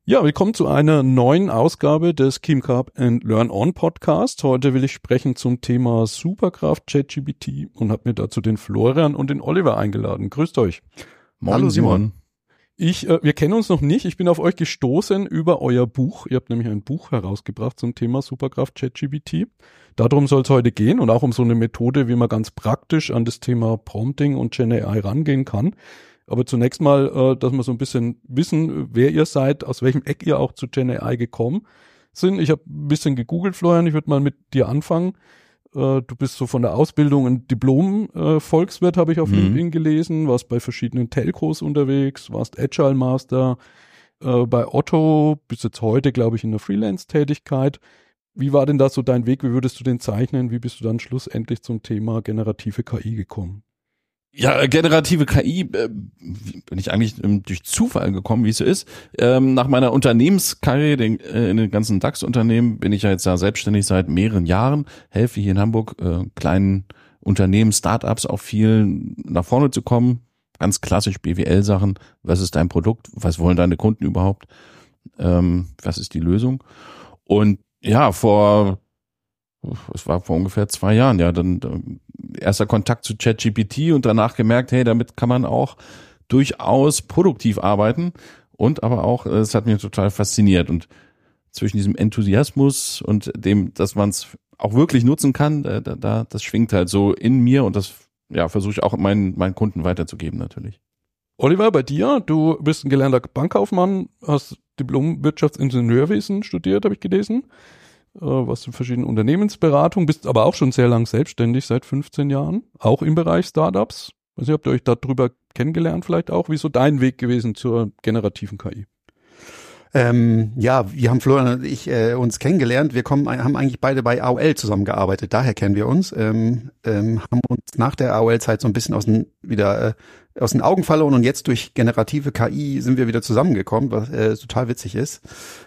Ja, willkommen zu einer neuen Ausgabe des Keemcarp and Learn On Podcast. Heute will ich sprechen zum Thema Superkraft ChatGPT und habe mir dazu den Florian und den Oliver eingeladen. Grüßt euch. Moin, hallo Simon. Wir kennen uns noch nicht. Ich bin auf euch gestoßen über euer Buch. Ihr habt nämlich ein Buch herausgebracht zum Thema Superkraft ChatGPT. Darum soll es heute gehen und auch um so eine Methode, wie man ganz praktisch an das Thema Prompting und GenAI rangehen kann. Aber zunächst mal, dass wir so ein bisschen wissen, wer ihr seid, aus welchem Eck ihr auch zu GenAI gekommen sind. Ich habe ein bisschen gegoogelt, Florian, ich würde mal mit dir anfangen. Du bist so von der Ausbildung ein Diplom-Volkswirt, habe ich auf LinkedIn gelesen, warst bei verschiedenen Telcos unterwegs, warst Agile Master bei Otto, bist jetzt heute, glaube ich, in der Freelance-Tätigkeit. Wie war denn da so dein Weg? Wie würdest du den zeichnen? Wie bist du dann schlussendlich zum Thema generative KI gekommen? Ja, generative KI bin ich eigentlich durch Zufall gekommen, wie es so ist. Nach meiner Unternehmenskarriere in den ganzen DAX-Unternehmen bin ich ja jetzt da selbstständig seit mehreren Jahren, helfe hier in Hamburg kleinen Unternehmen, Startups auch viel nach vorne zu kommen. Ganz klassisch BWL-Sachen. Was ist dein Produkt? Was wollen deine Kunden überhaupt? Was ist die Lösung? Und ja, es war vor ungefähr 2 Jahren, ja, dann erster Kontakt zu ChatGPT und danach gemerkt, hey, damit kann man auch durchaus produktiv arbeiten und aber auch, es hat mich total fasziniert und zwischen diesem Enthusiasmus und dem, dass man es auch wirklich nutzen kann, das schwingt halt so in mir und das ja versuche ich auch meinen Kunden weiterzugeben natürlich. Oliver, bei dir, du bist ein gelernter Bankkaufmann, hast Diplom Wirtschaftsingenieurwesen studiert, habe ich gelesen. Was in verschiedenen Unternehmensberatungen, bist aber auch schon sehr lang selbstständig, seit 15 Jahren, auch im Bereich Startups. Also habt ihr euch darüber kennengelernt vielleicht auch? Wie ist so dein Weg gewesen zur generativen KI? Ja, wir haben Florian und ich uns kennengelernt. Wir haben eigentlich beide bei AOL zusammengearbeitet. Daher kennen wir uns. Haben uns nach der AOL-Zeit so ein bisschen aus den Augen verloren und jetzt durch generative KI sind wir wieder zusammengekommen, was total witzig ist.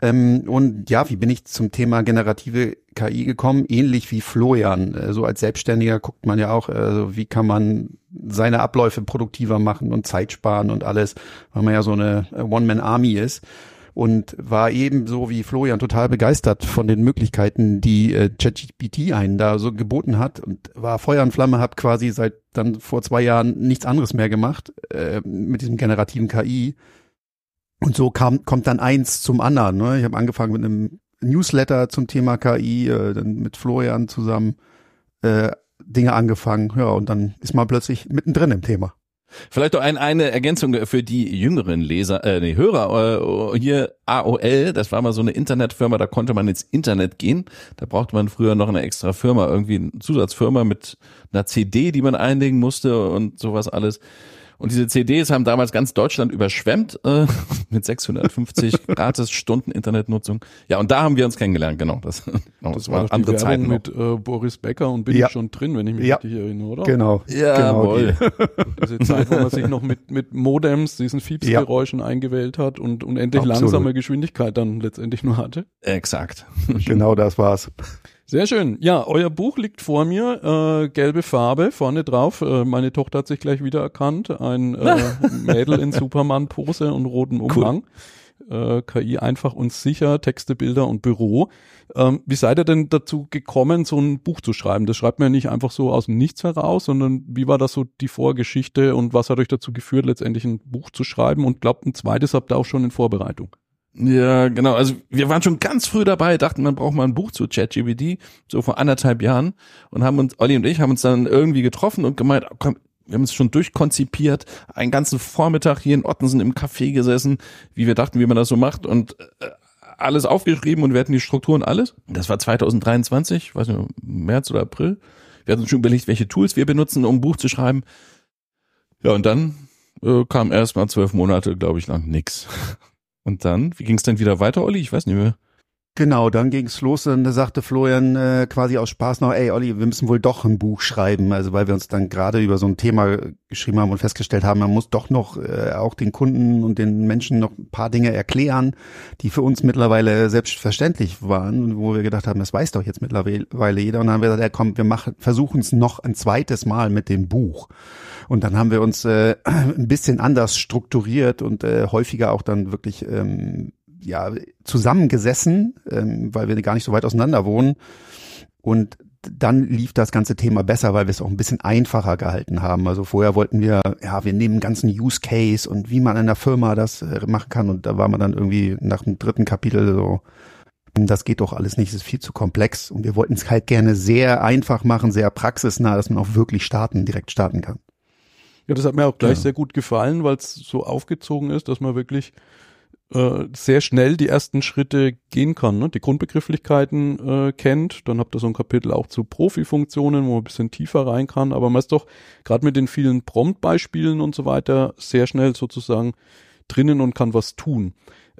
Und ja, wie bin ich zum Thema generative KI gekommen? Ähnlich wie Florian. So als Selbstständiger guckt man ja auch, wie kann man seine Abläufe produktiver machen und Zeit sparen und alles, weil man ja so eine One-Man-Army ist. Und war ebenso wie Florian total begeistert von den Möglichkeiten, die ChatGPT einen da so geboten hat und war Feuer und Flamme, hab quasi seit dann vor 2 Jahren nichts anderes mehr gemacht mit diesem generativen KI. Und so kommt dann eins zum anderen. Ne? Ich habe angefangen mit einem Newsletter zum Thema KI, dann mit Florian zusammen Dinge angefangen. Ja, und dann ist man plötzlich mittendrin im Thema. Vielleicht doch eine Ergänzung für die jüngeren Hörer. Hier AOL, das war mal so eine Internetfirma, da konnte man ins Internet gehen. Da brauchte man früher noch eine extra Firma, irgendwie eine Zusatzfirma mit einer CD, die man einlegen musste und sowas alles. Und diese CDs haben damals ganz Deutschland überschwemmt mit 650 Gratis-Stunden Internetnutzung. Ja, und da haben wir uns kennengelernt, genau. Das war andere Zeiten mit Boris Becker und bin ich schon drin, wenn ich mich richtig erinnere, oder? Genau. Jawohl. Diese Zeit, wo man sich noch mit Modems, diesen Fiepsgeräuschen eingewählt hat und unendlich langsame Geschwindigkeit dann letztendlich nur hatte. Exakt. Genau das war's. Sehr schön. Ja, euer Buch liegt vor mir, gelbe Farbe, vorne drauf. Meine Tochter hat sich gleich wiedererkannt. Ein Mädel in Superman-Pose und rotem Umhang. Cool. KI einfach und sicher, Texte, Bilder und Büro. Wie seid ihr denn dazu gekommen, so ein Buch zu schreiben? Das schreibt man ja nicht einfach so aus dem Nichts heraus, sondern wie war das so die Vorgeschichte und was hat euch dazu geführt, letztendlich ein Buch zu schreiben? Und glaubt, ein zweites habt ihr auch schon in Vorbereitung. Ja, genau. Also wir waren schon ganz früh dabei, dachten, man braucht mal ein Buch zu ChatGPT, so vor 1,5 Jahren und Olli und ich haben uns dann irgendwie getroffen und gemeint, komm, wir haben es schon durchkonzipiert, einen ganzen Vormittag hier in Ottensen im Café gesessen, wie wir dachten, wie man das so macht und alles aufgeschrieben und wir hatten die Struktur und alles. Das war 2023, weiß nicht, März oder April. Wir hatten uns schon überlegt, welche Tools wir benutzen, um ein Buch zu schreiben. Ja, und dann kam erst mal 12 Monate, glaube ich, lang nix. Und dann, wie ging es denn wieder weiter, Olli? Ich weiß nicht mehr. Genau, dann ging's los. Dann sagte Florian quasi aus Spaß noch, ey Olli, wir müssen wohl doch ein Buch schreiben. Also weil wir uns dann gerade über so ein Thema geschrieben haben und festgestellt haben, man muss doch noch auch den Kunden und den Menschen noch ein paar Dinge erklären, die für uns mittlerweile selbstverständlich waren, wo wir gedacht haben, das weiß doch jetzt mittlerweile jeder. Und dann haben wir gesagt, ja komm, versuchen es noch ein zweites Mal mit dem Buch. Und dann haben wir uns ein bisschen anders strukturiert und häufiger auch dann wirklich zusammengesessen, weil wir gar nicht so weit auseinander wohnen. Und dann lief das ganze Thema besser, weil wir es auch ein bisschen einfacher gehalten haben. Also vorher wollten wir nehmen einen ganzen Use Case und wie man in der Firma das machen kann. Und da war man dann irgendwie nach dem 3. Kapitel so, das geht doch alles nicht, es ist viel zu komplex. Und wir wollten es halt gerne sehr einfach machen, sehr praxisnah, dass man auch wirklich direkt starten kann. Ja, das hat mir auch gleich sehr gut gefallen, weil es so aufgezogen ist, dass man wirklich sehr schnell die ersten Schritte gehen kann, ne? Die Grundbegrifflichkeiten kennt, dann habt ihr so ein Kapitel auch zu Profi-Funktionen, wo man ein bisschen tiefer rein kann, aber man ist doch gerade mit den vielen Prompt-Beispielen und so weiter sehr schnell sozusagen drinnen und kann was tun.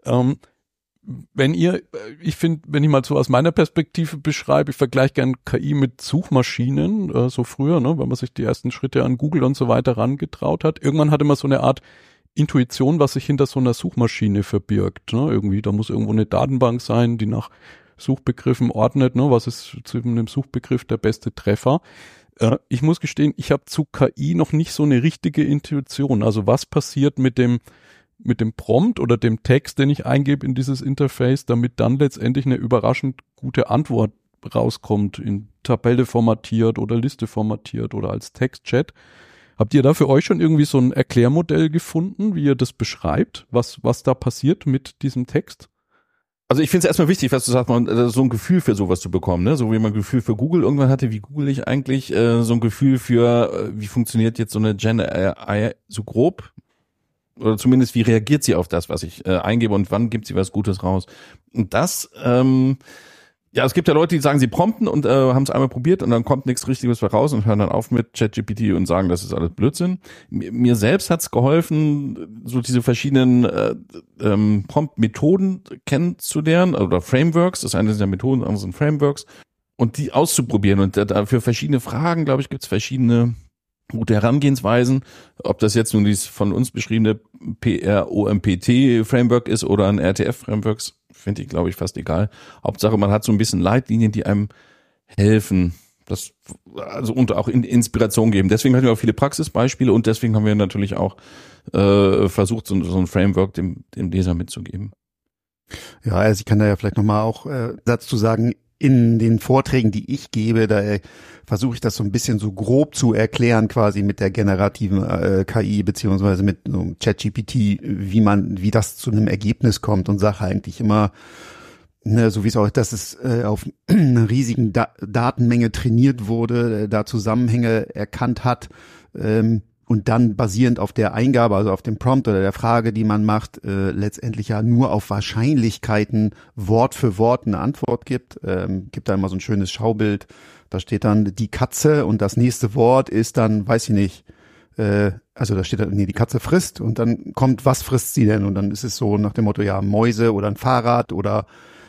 Wenn ich mal so aus meiner Perspektive beschreibe, ich vergleiche gern KI mit Suchmaschinen, so früher, ne, wenn man sich die ersten Schritte an Google und so weiter rangetraut hat. Irgendwann hatte man so eine Art Intuition, was sich hinter so einer Suchmaschine verbirgt, ne? Irgendwie, da muss irgendwo eine Datenbank sein, die nach Suchbegriffen ordnet, ne? Was ist zu einem Suchbegriff der beste Treffer? Ich muss gestehen, ich habe zu KI noch nicht so eine richtige Intuition. Also was passiert mit dem Prompt oder dem Text, den ich eingebe in dieses Interface, damit dann letztendlich eine überraschend gute Antwort rauskommt, in Tabelle formatiert oder Liste formatiert oder als Textchat. Habt ihr da für euch schon irgendwie so ein Erklärmodell gefunden, wie ihr das beschreibt, was da passiert mit diesem Text? Also ich finde es erstmal wichtig, was du sagst, so ein Gefühl für sowas zu bekommen, ne? So wie man ein Gefühl für Google irgendwann hatte, wie google ich eigentlich, so ein Gefühl für, wie funktioniert jetzt so eine Gen AI so grob? Oder zumindest, wie reagiert sie auf das, was ich eingebe und wann gibt sie was Gutes raus? Und das, es gibt ja Leute, die sagen, sie prompten und haben es einmal probiert und dann kommt nichts Richtiges raus und hören dann auf mit ChatGPT und sagen, das ist alles Blödsinn. Mir selbst hat's geholfen, so diese verschiedenen Prompt-Methoden kennenzulernen oder Frameworks. Das eine sind ja Methoden, das andere sind Frameworks. Und die auszuprobieren. Und für verschiedene Fragen, glaube ich, gibt's verschiedene gute Herangehensweisen. Ob das jetzt nun dieses von uns beschriebene PROMPT-Framework ist oder ein RTF-Framework, finde ich, glaube ich, fast egal. Hauptsache, man hat so ein bisschen Leitlinien, die einem helfen, und auch Inspiration geben. Deswegen hatten wir auch viele Praxisbeispiele und deswegen haben wir natürlich auch versucht, so ein Framework dem Leser mitzugeben. Ja, also ich kann da ja vielleicht nochmal auch Satz zu sagen. In den Vorträgen, die ich gebe, da versuche ich das so ein bisschen so grob zu erklären, quasi mit der generativen KI beziehungsweise mit so ChatGPT, wie das zu einem Ergebnis kommt und sage eigentlich immer, ne, so wie es auch, dass es auf einer riesigen Datenmenge trainiert wurde, da Zusammenhänge erkannt hat, und dann basierend auf der Eingabe, also auf dem Prompt oder der Frage, die man macht, letztendlich ja nur auf Wahrscheinlichkeiten Wort für Wort eine Antwort gibt. Gibt da immer so ein schönes Schaubild. Da steht dann die Katze und das nächste Wort ist dann, weiß ich nicht, also da steht dann, die Katze frisst und dann kommt, was frisst sie denn? Und dann ist es so nach dem Motto, ja, Mäuse oder ein Fahrrad oder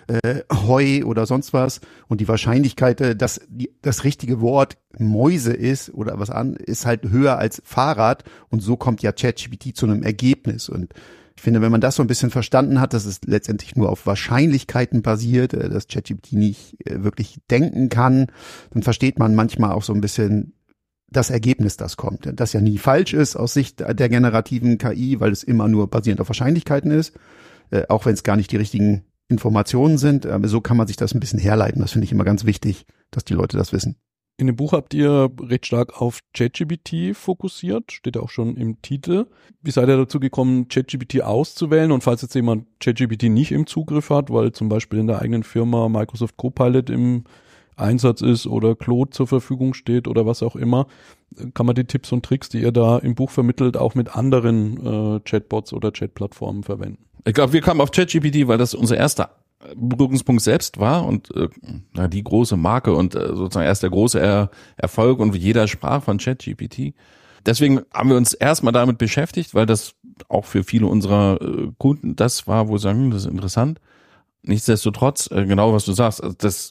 Heu oder sonst was. Und die Wahrscheinlichkeit, dass das richtige Wort Mäuse ist oder was an, ist halt höher als Fahrrad. Und so kommt ja ChatGPT zu einem Ergebnis. Und ich finde, wenn man das so ein bisschen verstanden hat, dass es letztendlich nur auf Wahrscheinlichkeiten basiert, dass ChatGPT nicht wirklich denken kann, dann versteht man manchmal auch so ein bisschen das Ergebnis, das kommt. Das ja nie falsch ist aus Sicht der generativen KI, weil es immer nur basierend auf Wahrscheinlichkeiten ist, auch wenn es gar nicht die richtigen Informationen sind, aber so kann man sich das ein bisschen herleiten. Das finde ich immer ganz wichtig, dass die Leute das wissen. In dem Buch habt ihr recht stark auf ChatGPT fokussiert, steht auch schon im Titel. Wie seid ihr dazu gekommen, ChatGPT auszuwählen? Und falls jetzt jemand ChatGPT nicht im Zugriff hat, weil zum Beispiel in der eigenen Firma Microsoft Copilot im Einsatz ist oder Claude zur Verfügung steht oder was auch immer, kann man die Tipps und Tricks, die ihr da im Buch vermittelt, auch mit anderen Chatbots oder Chatplattformen verwenden? Ich glaube, wir kamen auf ChatGPT, weil das unser erster Berührungspunkt selbst war und die große Marke und sozusagen erst der große Erfolg und jeder sprach von ChatGPT. Deswegen haben wir uns erstmal damit beschäftigt, weil das auch für viele unserer Kunden das war, wo sie sagen, das ist interessant. Nichtsdestotrotz, genau was du sagst,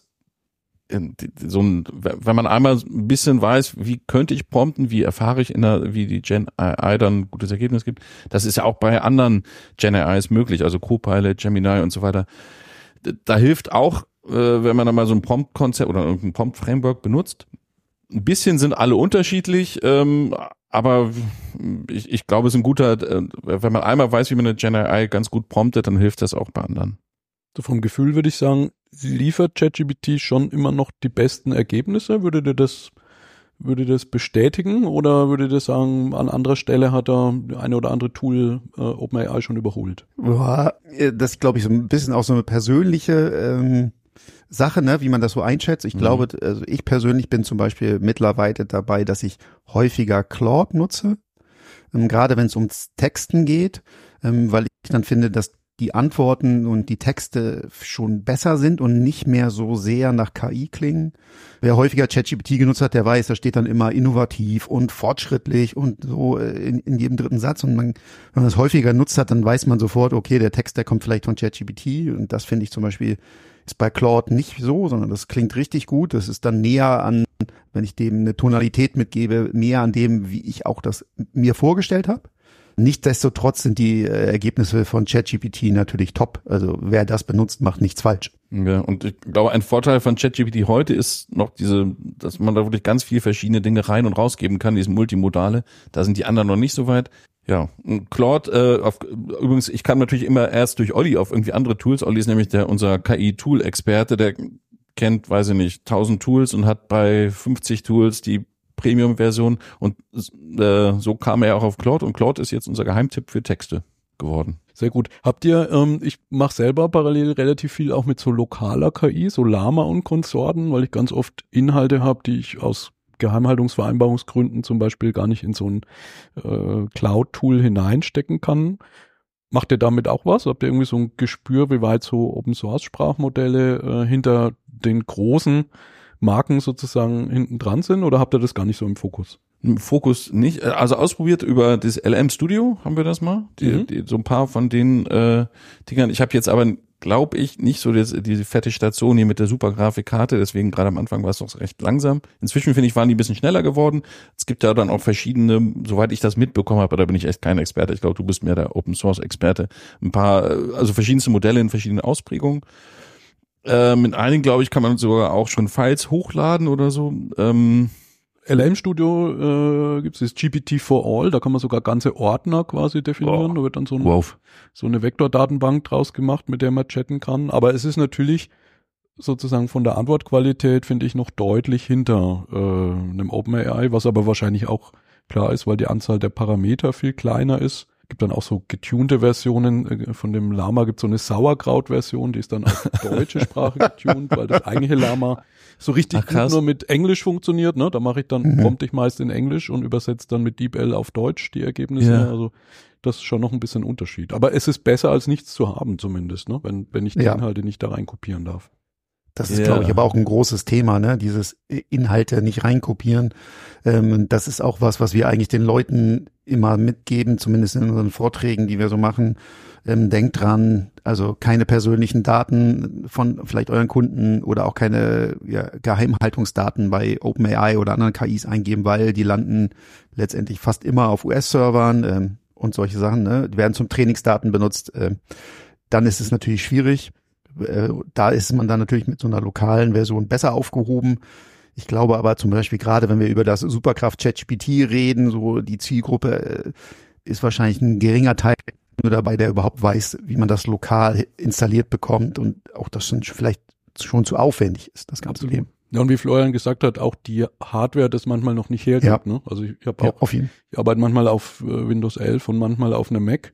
wenn man einmal ein bisschen weiß, wie könnte ich prompten, wie erfahre ich wie die Gen AI dann ein gutes Ergebnis gibt, das ist ja auch bei anderen Gen AIs möglich, also Copilot, Gemini und so weiter. Da hilft auch, wenn man dann mal so ein Prompt-Konzept oder irgendein Prompt-Framework benutzt, ein bisschen sind alle unterschiedlich, aber ich glaube, es ist ein guter, wenn man einmal weiß, wie man eine Gen AI ganz gut promptet, dann hilft das auch bei anderen. So vom Gefühl würde ich sagen, liefert ChatGPT schon immer noch die besten Ergebnisse? Würde das bestätigen oder würde das sagen, an anderer Stelle hat er eine oder andere Tool OpenAI schon überholt? Ja, das ist, glaube ich, so ein bisschen auch so eine persönliche Sache, ne, wie man das so einschätzt. Ich glaube, also ich persönlich bin zum Beispiel mittlerweile dabei, dass ich häufiger Claude nutze, gerade wenn es ums Texten geht, weil ich dann finde, dass die Antworten und die Texte schon besser sind und nicht mehr so sehr nach KI klingen. Wer häufiger ChatGPT genutzt hat, der weiß, da steht dann immer innovativ und fortschrittlich und so in jedem dritten Satz. Und wenn man das häufiger nutzt hat, dann weiß man sofort, okay, der Text, der kommt vielleicht von ChatGPT. Und das finde ich zum Beispiel ist bei Claude nicht so, sondern das klingt richtig gut. Das ist dann näher an, wenn ich dem eine Tonalität mitgebe, näher an dem, wie ich auch das mir vorgestellt habe. Nichtsdestotrotz sind die Ergebnisse von ChatGPT natürlich top. Also wer das benutzt, macht nichts falsch. Ja, und ich glaube, ein Vorteil von ChatGPT heute ist noch dass man da wirklich ganz viele verschiedene Dinge rein und rausgeben kann, dieses Multimodale. Da sind die anderen noch nicht so weit. Ja, und Claude, übrigens, ich kam natürlich immer erst durch Olli auf irgendwie andere Tools. Olli ist nämlich unser KI-Tool-Experte, der kennt, weiß ich nicht, 1000 Tools und hat bei 50 Tools die Premium-Version und so kam er auch auf Claude und Claude ist jetzt unser Geheimtipp für Texte geworden. Sehr gut. Habt ihr, ich mache selber parallel relativ viel auch mit so lokaler KI, so Llama und Konsorten, weil ich ganz oft Inhalte habe, die ich aus Geheimhaltungsvereinbarungsgründen zum Beispiel gar nicht in so ein Cloud-Tool hineinstecken kann. Macht ihr damit auch was? Habt ihr irgendwie so ein Gespür, wie weit so Open-Source-Sprachmodelle hinter den großen Marken sozusagen hinten dran sind oder habt ihr das gar nicht so im Fokus? Im Fokus nicht. Also ausprobiert über das LM Studio haben wir das mal. So ein paar von den Dingern. Ich habe jetzt aber, glaube ich, nicht so diese fette Station hier mit der super Grafikkarte. Deswegen gerade am Anfang war es noch recht langsam. Inzwischen finde ich, waren die ein bisschen schneller geworden. Es gibt ja dann auch verschiedene, soweit ich das mitbekommen habe, da bin ich echt kein Experte. Ich glaube, du bist mehr der Open-Source-Experte. Ein paar, also verschiedenste Modelle in verschiedenen Ausprägungen. Mit einigen, glaube ich, kann man sogar auch schon Files hochladen oder so. LM Studio gibt es das GPT for All, da kann man sogar ganze Ordner quasi definieren. Da wird dann so eine Vektordatenbank draus gemacht, mit der man chatten kann. Aber es ist natürlich sozusagen von der Antwortqualität, finde ich, noch deutlich hinter einem OpenAI, was aber wahrscheinlich auch klar ist, weil die Anzahl der Parameter viel kleiner ist. Gibt dann auch so getunte Versionen, von dem Llama gibt es so eine Sauerkraut-Version, die ist dann auf deutsche Sprache getuned, weil das eigentliche Llama so richtig gut nur mit Englisch funktioniert, ne? Da mache ich dann, prompte ich meist in Englisch und übersetze dann mit DeepL auf Deutsch die Ergebnisse. Ja. Also das ist schon noch ein bisschen Unterschied. Aber es ist besser als nichts zu haben zumindest, ne? Wenn ich die Inhalte nicht da rein kopieren darf. Das ist, glaube ich, aber auch ein großes Thema, ne? Dieses Inhalte nicht reinkopieren. Das ist auch was wir eigentlich den Leuten immer mitgeben, zumindest in unseren Vorträgen, die wir so machen. Denkt dran, also keine persönlichen Daten von vielleicht euren Kunden oder auch keine Geheimhaltungsdaten bei OpenAI oder anderen KIs eingeben, weil die landen letztendlich fast immer auf US-Servern und solche Sachen, ne? Die werden zum Trainingsdaten benutzt. Dann ist es natürlich schwierig. Da ist man dann natürlich mit so einer lokalen Version besser aufgehoben. Ich glaube aber zum Beispiel gerade, wenn wir über das Superkraft ChatGPT reden, so die Zielgruppe ist wahrscheinlich ein geringer Teil nur dabei, der überhaupt weiß, wie man das lokal installiert bekommt und auch das vielleicht schon zu aufwendig ist, das ganze Thema. Ja, und wie Florian gesagt hat, auch die Hardware das manchmal noch nicht hergibt. Ja. Ne? Also ich habe auch, ich arbeite manchmal auf Windows 11 und manchmal auf einem Mac.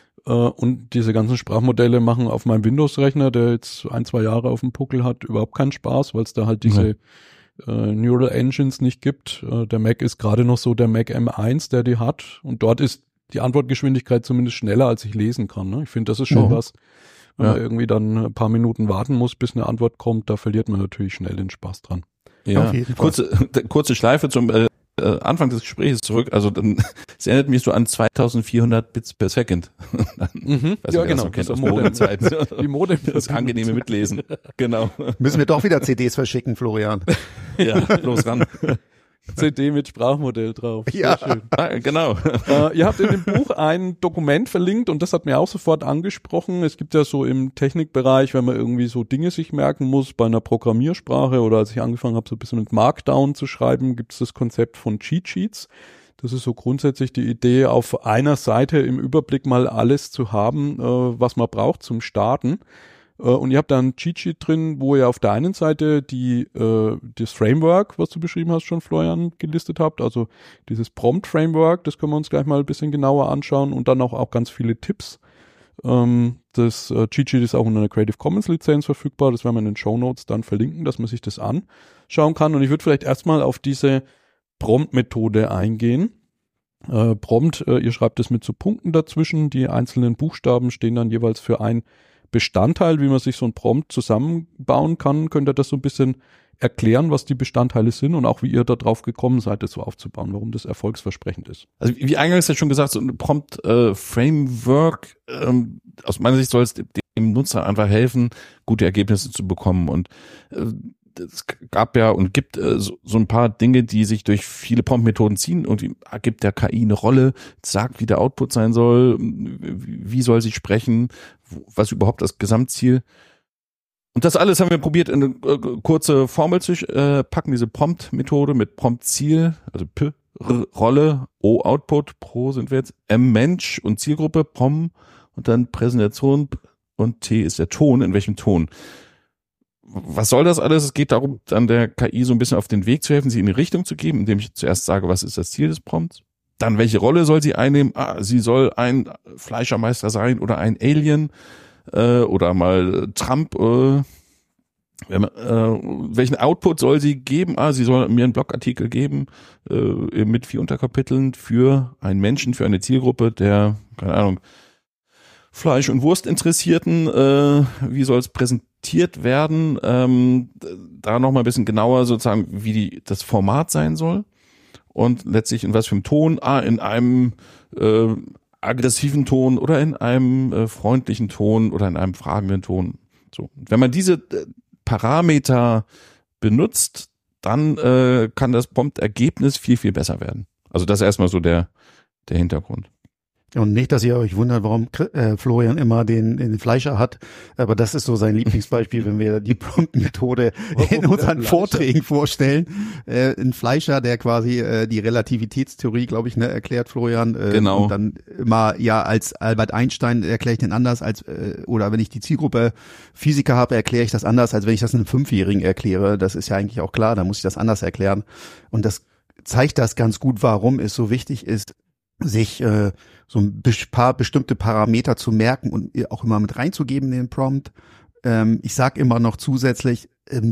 Und diese ganzen Sprachmodelle machen auf meinem Windows-Rechner, der jetzt 1-2 Jahre auf dem Puckel hat, überhaupt keinen Spaß, weil es da halt diese Neural Engines nicht gibt. Der Mac ist gerade noch so der Mac M1, der die hat. Und dort ist die Antwortgeschwindigkeit zumindest schneller, als ich lesen kann. Ne? Ich finde, das ist schon was, wenn man irgendwie dann ein paar Minuten warten muss, bis eine Antwort kommt, da verliert man natürlich schnell den Spaß dran. Ja, kurze Schleife zum Anfang des Gesprächs zurück, also dann, es erinnert mich so an 2400 Bits per Second. Ja, genau. Das aus Modemzeiten. Die Modem. Das angenehme Mitlesen. Genau. Müssen wir doch wieder CDs verschicken, Florian. Ja, los ran. CD mit Sprachmodell drauf. Ja. Sehr schön. Genau. Ihr habt in dem Buch ein Dokument verlinkt und das hat mir auch sofort angesprochen. Es gibt ja so im Technikbereich, wenn man irgendwie so Dinge sich merken muss bei einer Programmiersprache oder als ich angefangen habe, so ein bisschen mit Markdown zu schreiben, gibt es das Konzept von Cheat Sheets. Das ist so grundsätzlich die Idee, auf einer Seite im Überblick mal alles zu haben, was man braucht zum Starten. Und ihr habt da ein Cheat Sheet drin, wo ihr auf der einen Seite das Framework, was du beschrieben hast schon, Florian, gelistet habt, also dieses Prompt-Framework, das können wir uns gleich mal ein bisschen genauer anschauen und dann auch ganz viele Tipps. Das Cheat Sheet ist auch unter einer Creative Commons Lizenz verfügbar, das werden wir in den Shownotes dann verlinken, dass man sich das anschauen kann. Und ich würde vielleicht erstmal auf diese Prompt-Methode eingehen. Prompt, ihr schreibt es mit so Punkten dazwischen, die einzelnen Buchstaben stehen dann jeweils für ein Bestandteil, wie man sich so ein Prompt zusammenbauen kann. Könnt ihr das so ein bisschen erklären, was die Bestandteile sind und auch wie ihr da drauf gekommen seid, das so aufzubauen, warum das erfolgsversprechend ist? Also wie eingangs ja schon gesagt, so ein Prompt-Framework, aus meiner Sicht soll es dem Nutzer einfach helfen, gute Ergebnisse zu bekommen. Und es gab ja und gibt so ein paar Dinge, die sich durch viele Prompt-Methoden ziehen und gibt der KI eine Rolle, sagt, wie der Output sein soll, wie soll sie sprechen, was überhaupt das Gesamtziel. Und das alles haben wir probiert, in eine kurze Formel zu packen, diese Prompt-Methode mit Prompt-Ziel, also P, R, Rolle, O, Output, Pro sind wir jetzt, M, Mensch und Zielgruppe, Prom und dann Präsentation und T ist der Ton, in welchem Ton. Was soll das alles? Es geht darum, dann der KI so ein bisschen auf den Weg zu helfen, sie in die Richtung zu geben, indem ich zuerst sage, was ist das Ziel des Prompts? Dann, welche Rolle soll sie einnehmen? Sie soll ein Fleischermeister sein oder ein Alien oder mal Trump. Welchen Output soll sie geben? Sie soll mir einen Blogartikel geben mit 4 Unterkapiteln für einen Menschen, für eine Zielgruppe der, keine Ahnung, Fleisch- und Wurstinteressierten. Wie soll es präsentiert werden? Da noch mal ein bisschen genauer sozusagen, wie das Format sein soll. Und letztlich in was für einem Ton, in einem aggressiven Ton oder in einem freundlichen Ton oder in einem fragenden Ton. So. Wenn man diese Parameter benutzt, dann kann das Prompt-Ergebnis viel, viel besser werden. Also das ist erstmal so der Hintergrund. Und nicht, dass ihr euch wundert, warum Florian immer den Fleischer hat, aber das ist so sein Lieblingsbeispiel, wenn wir die Prompt-Methode in unseren Vorträgen vorstellen. Ein Fleischer, der quasi die Relativitätstheorie, glaube ich, erklärt, Florian. Genau. Und dann immer, ja, als Albert Einstein erkläre ich den anders, oder wenn ich die Zielgruppe Physiker habe, erkläre ich das anders, als wenn ich das einem 5-Jährigen erkläre. Das ist ja eigentlich auch klar, da muss ich das anders erklären. Und das zeigt das ganz gut, warum es so wichtig ist, sich so ein paar bestimmte Parameter zu merken und auch immer mit reinzugeben in den Prompt. Ich sage immer noch zusätzlich,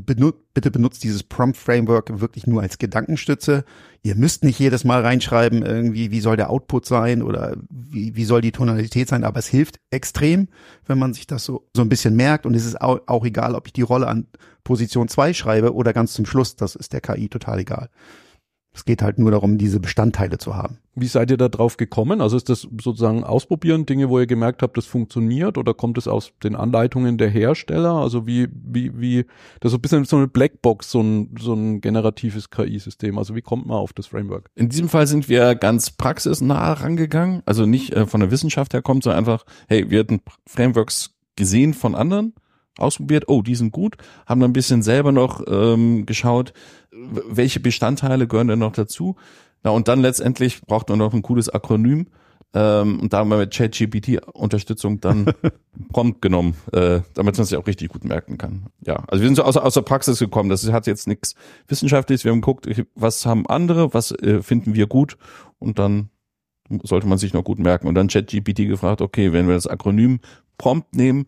bitte benutzt dieses Prompt-Framework wirklich nur als Gedankenstütze. Ihr müsst nicht jedes Mal reinschreiben, irgendwie, wie soll der Output sein oder wie soll die Tonalität sein, aber es hilft extrem, wenn man sich das so ein bisschen merkt, und es ist auch egal, ob ich die Rolle an Position 2 schreibe oder ganz zum Schluss, das ist der KI total egal. Es geht halt nur darum, diese Bestandteile zu haben. Wie seid ihr da drauf gekommen? Also ist das sozusagen Ausprobieren, Dinge, wo ihr gemerkt habt, das funktioniert, oder kommt es aus den Anleitungen der Hersteller? Also wie, das ist so ein bisschen so eine Blackbox, so ein generatives KI-System. Also wie kommt man auf das Framework? In diesem Fall sind wir ganz praxisnah rangegangen, also nicht von der Wissenschaft her kommt, sondern einfach, hey, wir hatten Frameworks gesehen von anderen, ausprobiert, die sind gut, haben dann ein bisschen selber noch geschaut, welche Bestandteile gehören denn noch dazu. Na, und dann letztendlich braucht man noch ein cooles Akronym, und da haben wir mit ChatGPT-Unterstützung dann Prompt genommen, damit man sich auch richtig gut merken kann. Ja, also wir sind so aus der Praxis gekommen, das hat jetzt nichts Wissenschaftliches, wir haben geguckt, was haben andere, was finden wir gut, und dann sollte man sich noch gut merken. Und dann ChatGPT gefragt, okay, wenn wir das Akronym Prompt nehmen,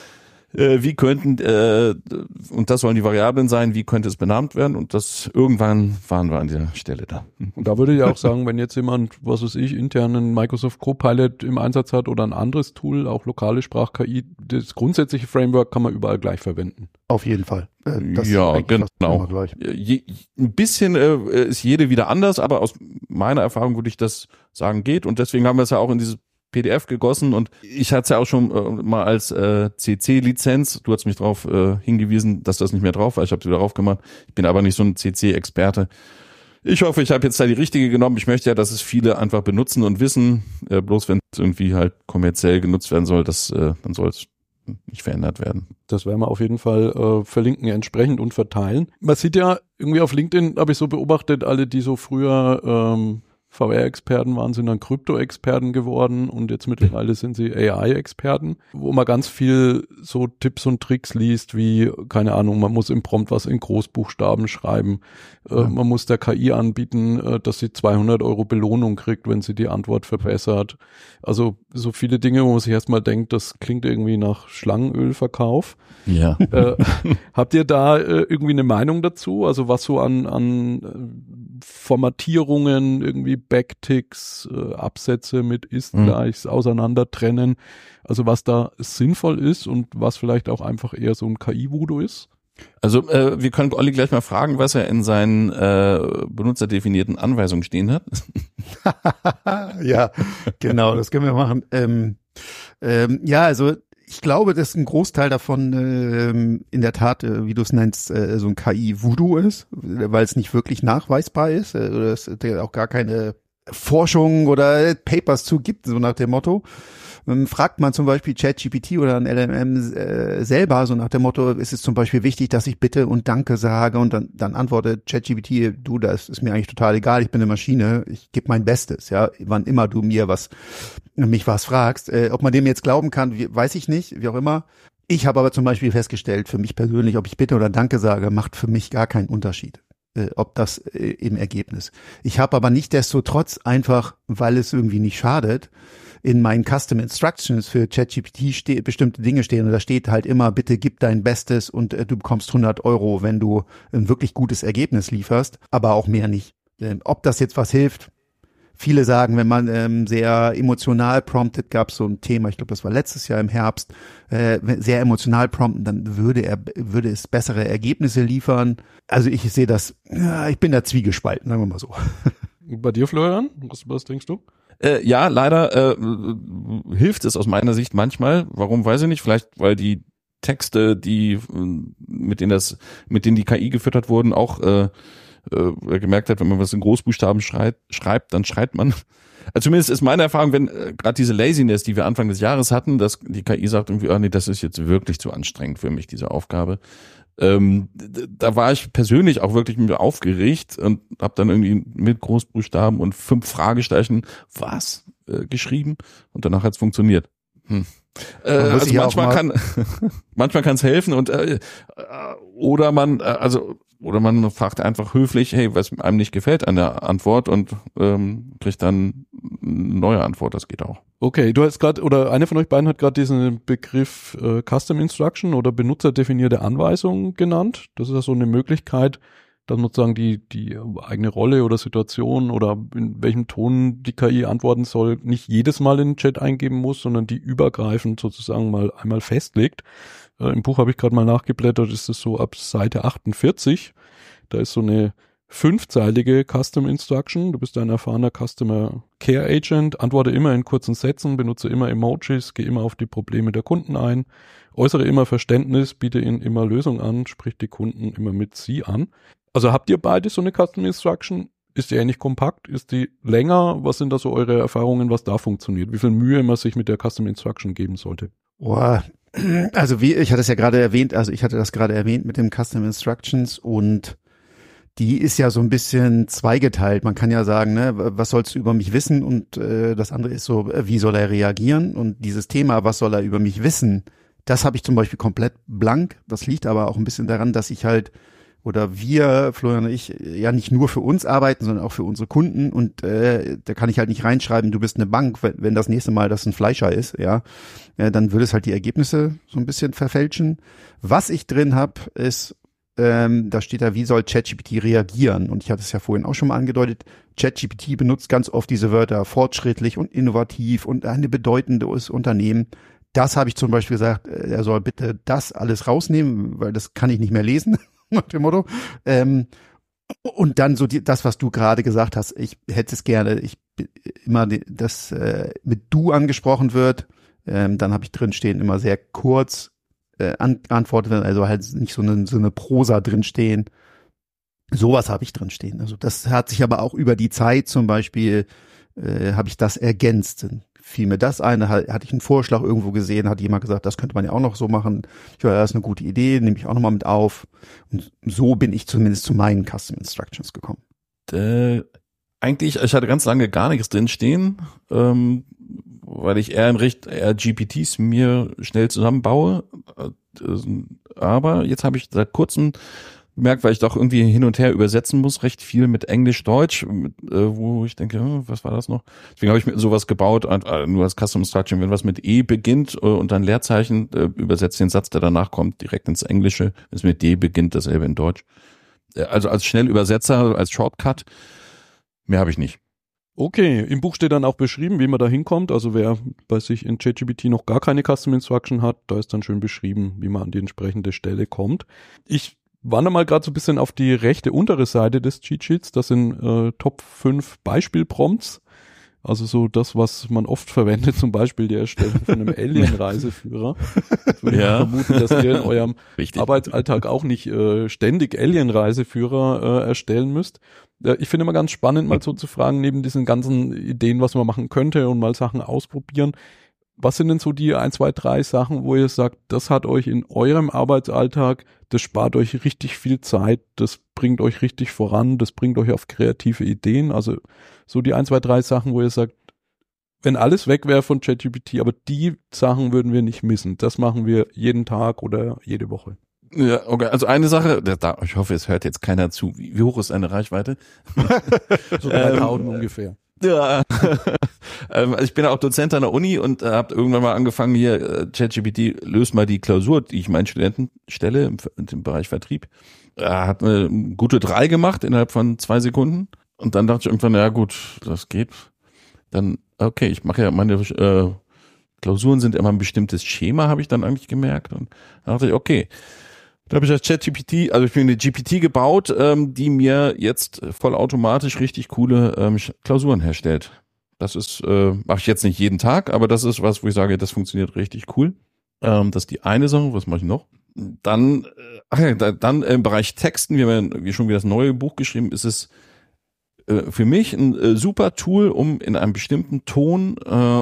wie könnten, und das sollen die Variablen sein, wie könnte es benannt werden, und das irgendwann waren wir an der Stelle da. Und da würde ich auch sagen, wenn jetzt jemand, was weiß ich, internen Microsoft Copilot im Einsatz hat oder ein anderes Tool, auch lokale Sprach-KI, das grundsätzliche Framework kann man überall gleich verwenden. Auf jeden Fall. Das ja, ist genau. Ein bisschen ist jede wieder anders, aber aus meiner Erfahrung würde ich das sagen, geht, und deswegen haben wir es ja auch in dieses PDF gegossen, und ich hatte es ja auch schon mal als CC-Lizenz. Du hast mich darauf hingewiesen, dass das nicht mehr drauf war. Ich habe es wieder drauf gemacht. Ich bin aber nicht so ein CC-Experte. Ich hoffe, ich habe jetzt da die richtige genommen. Ich möchte ja, dass es viele einfach benutzen und wissen. Bloß wenn es irgendwie halt kommerziell genutzt werden soll, dann soll es nicht verändert werden. Das werden wir auf jeden Fall verlinken entsprechend und verteilen. Man sieht ja irgendwie auf LinkedIn, habe ich so beobachtet, alle, die so früher VR-Experten waren, sind dann Krypto-Experten geworden und jetzt mittlerweile sind sie AI-Experten, wo man ganz viel so Tipps und Tricks liest, wie, keine Ahnung, man muss im Prompt was in Großbuchstaben schreiben, man muss der KI anbieten, dass sie 200 € Belohnung kriegt, wenn sie die Antwort verbessert. Also so viele Dinge, wo man sich erstmal denkt, das klingt irgendwie nach Schlangenölverkauf. Ja. Habt ihr da irgendwie eine Meinung dazu? Also was so an Formatierungen, irgendwie Backticks, Absätze mit Ist-Gleichs auseinandertrennen, also was da sinnvoll ist und was vielleicht auch einfach eher so ein KI-Voodoo ist? Also wir können Olli gleich mal fragen, was er in seinen benutzerdefinierten Anweisungen stehen hat. Ja, genau, das können wir machen. Ja, also ich glaube, dass ein Großteil davon in der Tat, wie du es nennst, so ein KI-Voodoo ist, weil es nicht wirklich nachweisbar ist oder es auch gar keine Forschung oder Papers zu gibt, so nach dem Motto. Fragt man zum Beispiel ChatGPT oder ein LLM selber, so nach dem Motto, ist es zum Beispiel wichtig, dass ich Bitte und Danke sage und dann antwortet ChatGPT, du, das ist mir eigentlich total egal, ich bin eine Maschine, ich gebe mein Bestes, ja, wann immer du mich was fragst. Ob man dem jetzt glauben kann, weiß ich nicht, wie auch immer. Ich habe aber zum Beispiel festgestellt, für mich persönlich, ob ich Bitte oder Danke sage, macht für mich gar keinen Unterschied. Ob das im Ergebnis. Ich habe aber nichtsdestotrotz einfach, weil es irgendwie nicht schadet, in meinen Custom Instructions für ChatGPT bestimmte Dinge stehen und da steht halt immer, bitte gib dein Bestes und du bekommst 100 €, wenn du ein wirklich gutes Ergebnis lieferst, aber auch mehr nicht. Ob das jetzt was hilft? Viele sagen, wenn man sehr emotional promptet, gab es so ein Thema, ich glaube, das war letztes Jahr im Herbst, sehr emotional prompten, dann würde es bessere Ergebnisse liefern. Also ich sehe das, ich bin da zwiegespalten, sagen wir mal so. Bei dir, Florian, was denkst du? Ja, leider hilft es aus meiner Sicht manchmal. Warum, weiß ich nicht. Vielleicht, weil die Texte, mit denen die KI gefüttert wurden, auch gemerkt hat, wenn man was in Großbuchstaben schreibt, dann schreit man. Also zumindest ist meine Erfahrung, wenn gerade diese Laziness, die wir Anfang des Jahres hatten, dass die KI sagt irgendwie, nee, das ist jetzt wirklich zu anstrengend für mich, diese Aufgabe. Da war ich persönlich auch wirklich aufgeregt und habe dann irgendwie mit Großbuchstaben und 5 Fragezeichen geschrieben und danach hat's funktioniert. Also manchmal kann es helfen und oder man fragt einfach höflich, hey, was einem nicht gefällt an der Antwort und kriegt dann eine neue Antwort, das geht auch. Okay, du hast gerade, oder einer von euch beiden hat gerade diesen Begriff Custom Instruction oder benutzerdefinierte Anweisungen genannt. Das ist ja so eine Möglichkeit, dass sozusagen die eigene Rolle oder Situation oder in welchem Ton die KI antworten soll, nicht jedes Mal in den Chat eingeben muss, sondern die übergreifend sozusagen mal einmal festlegt. Im Buch habe ich gerade mal nachgeblättert, ist es so ab Seite 48. Da ist so eine 5-zeilige Custom Instruction. Du bist ein erfahrener Customer Care Agent, antworte immer in kurzen Sätzen, benutze immer Emojis, geh immer auf die Probleme der Kunden ein, äußere immer Verständnis, biete ihnen immer Lösungen an, sprich die Kunden immer mit sie an. Also habt ihr beide so eine Custom Instruction? Ist die ähnlich kompakt? Ist die länger? Was sind da so eure Erfahrungen, was da funktioniert? Wie viel Mühe man sich mit der Custom Instruction geben sollte? Boah, also ich hatte das gerade erwähnt mit dem Custom Instructions und die ist ja so ein bisschen zweigeteilt. Man kann ja sagen, ne, was sollst du über mich wissen? Und das andere ist so, wie soll er reagieren? Und dieses Thema, was soll er über mich wissen? Das habe ich zum Beispiel komplett blank. Das liegt aber auch ein bisschen daran, dass ich halt oder wir, Florian und ich, ja nicht nur für uns arbeiten, sondern auch für unsere Kunden und da kann ich halt nicht reinschreiben, du bist eine Bank, wenn das nächste Mal das ein Fleischer ist, dann würde es halt die Ergebnisse so ein bisschen verfälschen. Was ich drin habe, ist, da steht da, wie soll ChatGPT reagieren? Und ich hatte es ja vorhin auch schon mal angedeutet, ChatGPT benutzt ganz oft diese Wörter fortschrittlich und innovativ und ein bedeutendes Unternehmen. Das habe ich zum Beispiel gesagt, er soll bitte das alles rausnehmen, weil das kann ich nicht mehr lesen. Nach dem Motto. Und dann so das, was du gerade gesagt hast, ich hätte es gerne, dass mit du angesprochen wird, dann habe ich drin stehen, immer sehr kurz antwortet, also halt nicht so eine Prosa drin stehen. Sowas habe ich drin stehen. Also das hat sich aber auch über die Zeit zum Beispiel, habe ich das ergänzt. Dann fiel mir das ein, hatte ich einen Vorschlag irgendwo gesehen, hat jemand gesagt, das könnte man ja auch noch so machen. Ich war, das ist eine gute Idee, nehme ich auch nochmal mit auf. Und so bin ich zumindest zu meinen Custom Instructions gekommen. Eigentlich, ich hatte ganz lange gar nichts drin stehen, weil ich eher GPTs mir schnell zusammenbaue. Aber jetzt habe ich seit kurzem gemerkt, weil ich doch irgendwie hin und her übersetzen muss, recht viel mit Englisch-Deutsch, wo ich denke, was war das noch? Deswegen habe ich mir sowas gebaut, nur als Custom Instruction, wenn was mit E beginnt und dann Leerzeichen, übersetzt den Satz, der danach kommt, direkt ins Englische. Wenn es mit D beginnt, dasselbe in Deutsch. Also als Schnellübersetzer, als Shortcut, mehr habe ich nicht. Okay, im Buch steht dann auch beschrieben, wie man da hinkommt. Also wer bei sich in ChatGPT noch gar keine Custom Instruction hat, da ist dann schön beschrieben, wie man an die entsprechende Stelle kommt. Ich wandere mal gerade so ein bisschen auf die rechte untere Seite des Cheat Sheets. Das sind Top 5 Beispielprompts. Also so das, was man oft verwendet, zum Beispiel die Erstellung von einem Alien-Reiseführer. Jetzt würde ich vermuten, dass ihr in eurem Arbeitsalltag auch nicht ständig Alien-Reiseführer erstellen müsst. Ich finde immer ganz spannend, mal so zu fragen, neben diesen ganzen Ideen, was man machen könnte und mal Sachen ausprobieren. Was sind denn so die 1, 2, 3 Sachen, wo ihr sagt, das hat euch in eurem Arbeitsalltag, das spart euch richtig viel Zeit, das bringt euch richtig voran, das bringt euch auf kreative Ideen? Also so die 1, 2, 3 Sachen, wo ihr sagt, wenn alles weg wäre von ChatGPT, aber die Sachen würden wir nicht missen. Das machen wir jeden Tag oder jede Woche. Ja, okay. Also eine Sache, ich hoffe, es hört jetzt keiner zu. Wie hoch ist eine Reichweite? So 3000 ungefähr. Ja, ich bin ja auch Dozent an der Uni und habe irgendwann mal angefangen hier, ChatGPT, löst mal die Klausur, die ich meinen Studenten stelle im Bereich Vertrieb. Hat eine gute 3 gemacht innerhalb von 2 Sekunden und dann dachte ich irgendwann, ja gut, das geht. Dann, okay, ich mache ja meine Klausuren sind immer ein bestimmtes Schema, habe ich dann eigentlich gemerkt und dann dachte ich, okay. Da habe ich das ChatGPT, also ich bin eine GPT gebaut, die mir jetzt vollautomatisch richtig coole Klausuren herstellt. Das ist, mache ich jetzt nicht jeden Tag, aber das ist was, wo ich sage, das funktioniert richtig cool. Das ist die eine Sache. Was mache ich noch? Dann, dann im Bereich Texten, wir haben ja schon wieder das neue Buch geschrieben, ist es für mich ein super Tool, um in einem bestimmten Ton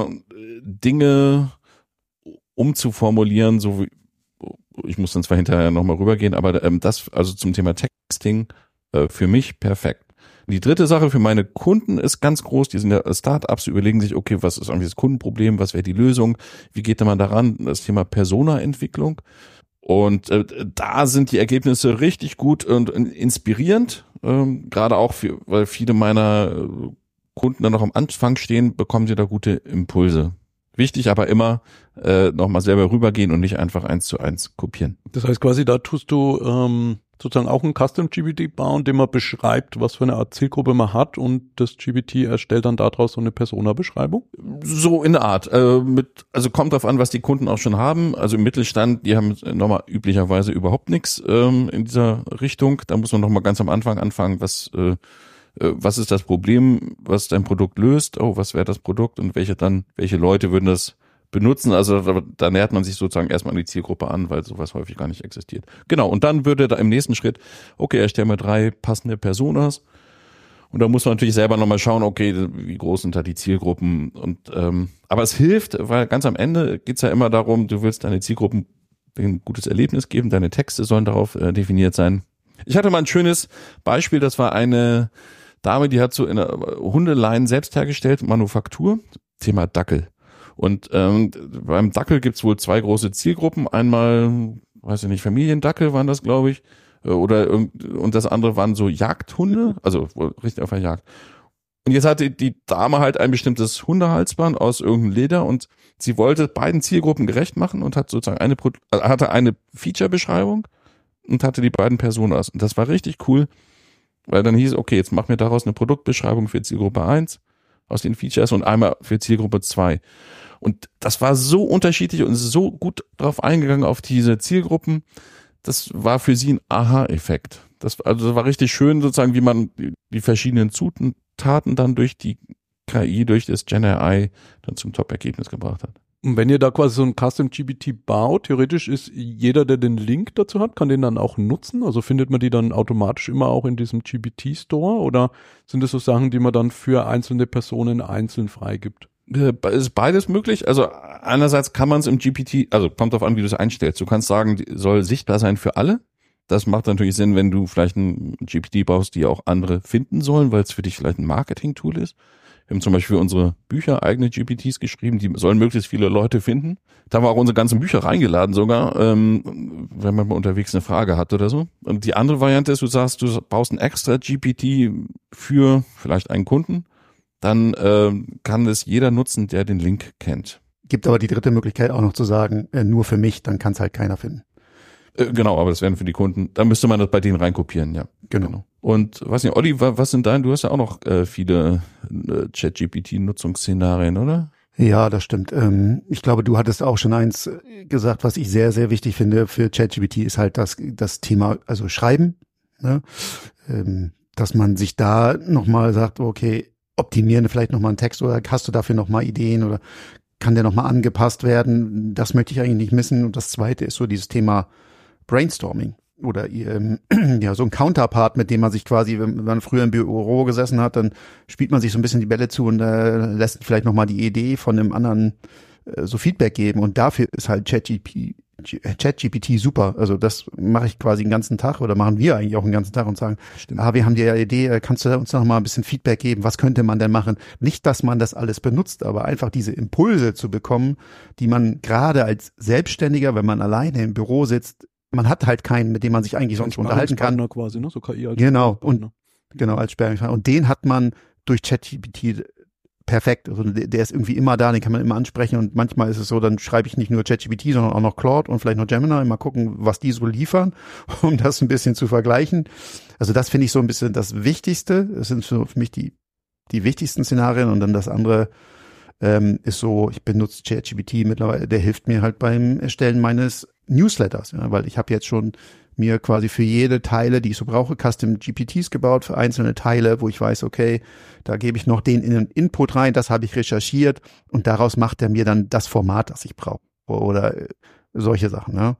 Dinge umzuformulieren, so wie ich muss dann zwar hinterher nochmal rübergehen, aber das, also zum Thema Texting, für mich perfekt. Die dritte Sache für meine Kunden ist ganz groß, die sind ja Startups, überlegen sich, okay, was ist eigentlich das Kundenproblem, was wäre die Lösung, wie geht man daran, das Thema Persona-Entwicklung. Und da sind die Ergebnisse richtig gut und inspirierend, gerade auch, weil viele meiner Kunden dann noch am Anfang stehen, bekommen sie da gute Impulse. Wichtig, aber immer nochmal selber rübergehen und nicht einfach 1:1 kopieren. Das heißt quasi, da tust du sozusagen auch ein Custom-GPT bauen, dem man beschreibt, was für eine Art Zielgruppe man hat und das GPT erstellt dann daraus so eine Persona-Beschreibung? So in der Art. Also kommt drauf an, was die Kunden auch schon haben. Also im Mittelstand, die haben nochmal üblicherweise überhaupt nichts in dieser Richtung. Da muss man nochmal ganz am Anfang anfangen, was ist das Problem, was dein Produkt löst? Oh, was wäre das Produkt und welche Leute würden das benutzen? Also da nähert man sich sozusagen erstmal an die Zielgruppe an, weil sowas häufig gar nicht existiert. Genau, und dann würde da im nächsten Schritt, okay, erstell mir 3 passende Personas. Und da muss man natürlich selber nochmal schauen, okay, wie groß sind da die Zielgruppen? Und aber es hilft, weil ganz am Ende geht's ja immer darum, du willst deine Zielgruppen ein gutes Erlebnis geben, deine Texte sollen darauf definiert sein. Ich hatte mal ein schönes Beispiel, das war eine Dame, die hat so eine Hundeleien selbst hergestellt, Manufaktur, Thema Dackel. Und beim Dackel gibt's wohl 2 große Zielgruppen. Einmal, weiß ich nicht, Familiendackel waren das, glaube ich. Und das andere waren so Jagdhunde, also richtig auf der Jagd. Und jetzt hatte die Dame halt ein bestimmtes Hundehalsband aus irgendeinem Leder und sie wollte beiden Zielgruppen gerecht machen und hat sozusagen hatte eine Feature-Beschreibung und hatte die beiden Personas. Und das war richtig cool, weil dann hieß, okay, jetzt mach mir daraus eine Produktbeschreibung für Zielgruppe 1 aus den Features und einmal für Zielgruppe 2. Und das war so unterschiedlich und so gut drauf eingegangen auf diese Zielgruppen. Das war für sie ein Aha-Effekt. Das war richtig schön, sozusagen, wie man die verschiedenen Zutaten dann durch die KI, durch das Gen AI dann zum Top-Ergebnis gebracht hat. Und wenn ihr da quasi so ein Custom-GPT baut, theoretisch ist jeder, der den Link dazu hat, kann den dann auch nutzen? Also findet man die dann automatisch immer auch in diesem GPT-Store oder sind das so Sachen, die man dann für einzelne Personen einzeln freigibt? Ist beides möglich. Also einerseits kann man es im GPT, also kommt darauf an, wie du es einstellst. Du kannst sagen, die soll sichtbar sein für alle. Das macht natürlich Sinn, wenn du vielleicht ein GPT baust, die auch andere finden sollen, weil es für dich vielleicht ein Marketing-Tool ist. Wir haben zum Beispiel für unsere Bücher eigene GPTs geschrieben, die sollen möglichst viele Leute finden. Da haben wir auch unsere ganzen Bücher reingeladen sogar, wenn man mal unterwegs eine Frage hat oder so. Und die andere Variante ist, du sagst, du baust ein extra GPT für vielleicht einen Kunden, dann kann es jeder nutzen, der den Link kennt. Gibt aber die dritte Möglichkeit auch noch zu sagen, nur für mich, dann kann es halt keiner finden. Genau, aber das wären für die Kunden, da müsste man das bei denen reinkopieren, ja. Genau. Und weiß nicht, Olli, was sind du hast ja auch noch viele ChatGPT-Nutzungsszenarien, oder? Ja, das stimmt. Ich glaube, du hattest auch schon eins gesagt, was ich sehr, sehr wichtig finde für ChatGPT ist halt das Thema, also Schreiben, ne? Dass man sich da nochmal sagt, okay, optimieren vielleicht nochmal einen Text oder hast du dafür nochmal Ideen oder kann der nochmal angepasst werden? Das möchte ich eigentlich nicht missen. Und das zweite ist so dieses Thema Brainstorming oder ja, so ein Counterpart, mit dem man sich quasi, wenn man früher im Büro gesessen hat, dann spielt man sich so ein bisschen die Bälle zu und lässt vielleicht nochmal die Idee von einem anderen so Feedback geben. Und dafür ist halt ChatGPT super. Also das mache ich quasi den ganzen Tag oder machen wir eigentlich auch den ganzen Tag und sagen, wir haben die Idee, kannst du uns noch mal ein bisschen Feedback geben? Was könnte man denn machen? Nicht, dass man das alles benutzt, aber einfach diese Impulse zu bekommen, die man gerade als Selbstständiger, wenn man alleine im Büro sitzt, man hat halt keinen, mit dem man sich eigentlich sonst unterhalten kann. Quasi, ne? So KI als genau, und genau als Sparringspartner. Und den hat man durch ChatGPT perfekt. Also der ist irgendwie immer da, den kann man immer ansprechen und manchmal ist es so, dann schreibe ich nicht nur ChatGPT, sondern auch noch Claude und vielleicht noch Gemini, mal gucken, was die so liefern, um das ein bisschen zu vergleichen. Also das finde ich so ein bisschen das Wichtigste. Das sind für mich die wichtigsten Szenarien und dann das andere ist so, ich benutze ChatGPT mittlerweile, der hilft mir halt beim Erstellen meines Newsletters, ja, weil ich habe jetzt schon mir quasi für jede Teile, die ich so brauche, Custom GPTs gebaut für einzelne Teile, wo ich weiß, okay, da gebe ich noch den Input rein, das habe ich recherchiert und daraus macht er mir dann das Format, das ich brauche oder solche Sachen. Ja.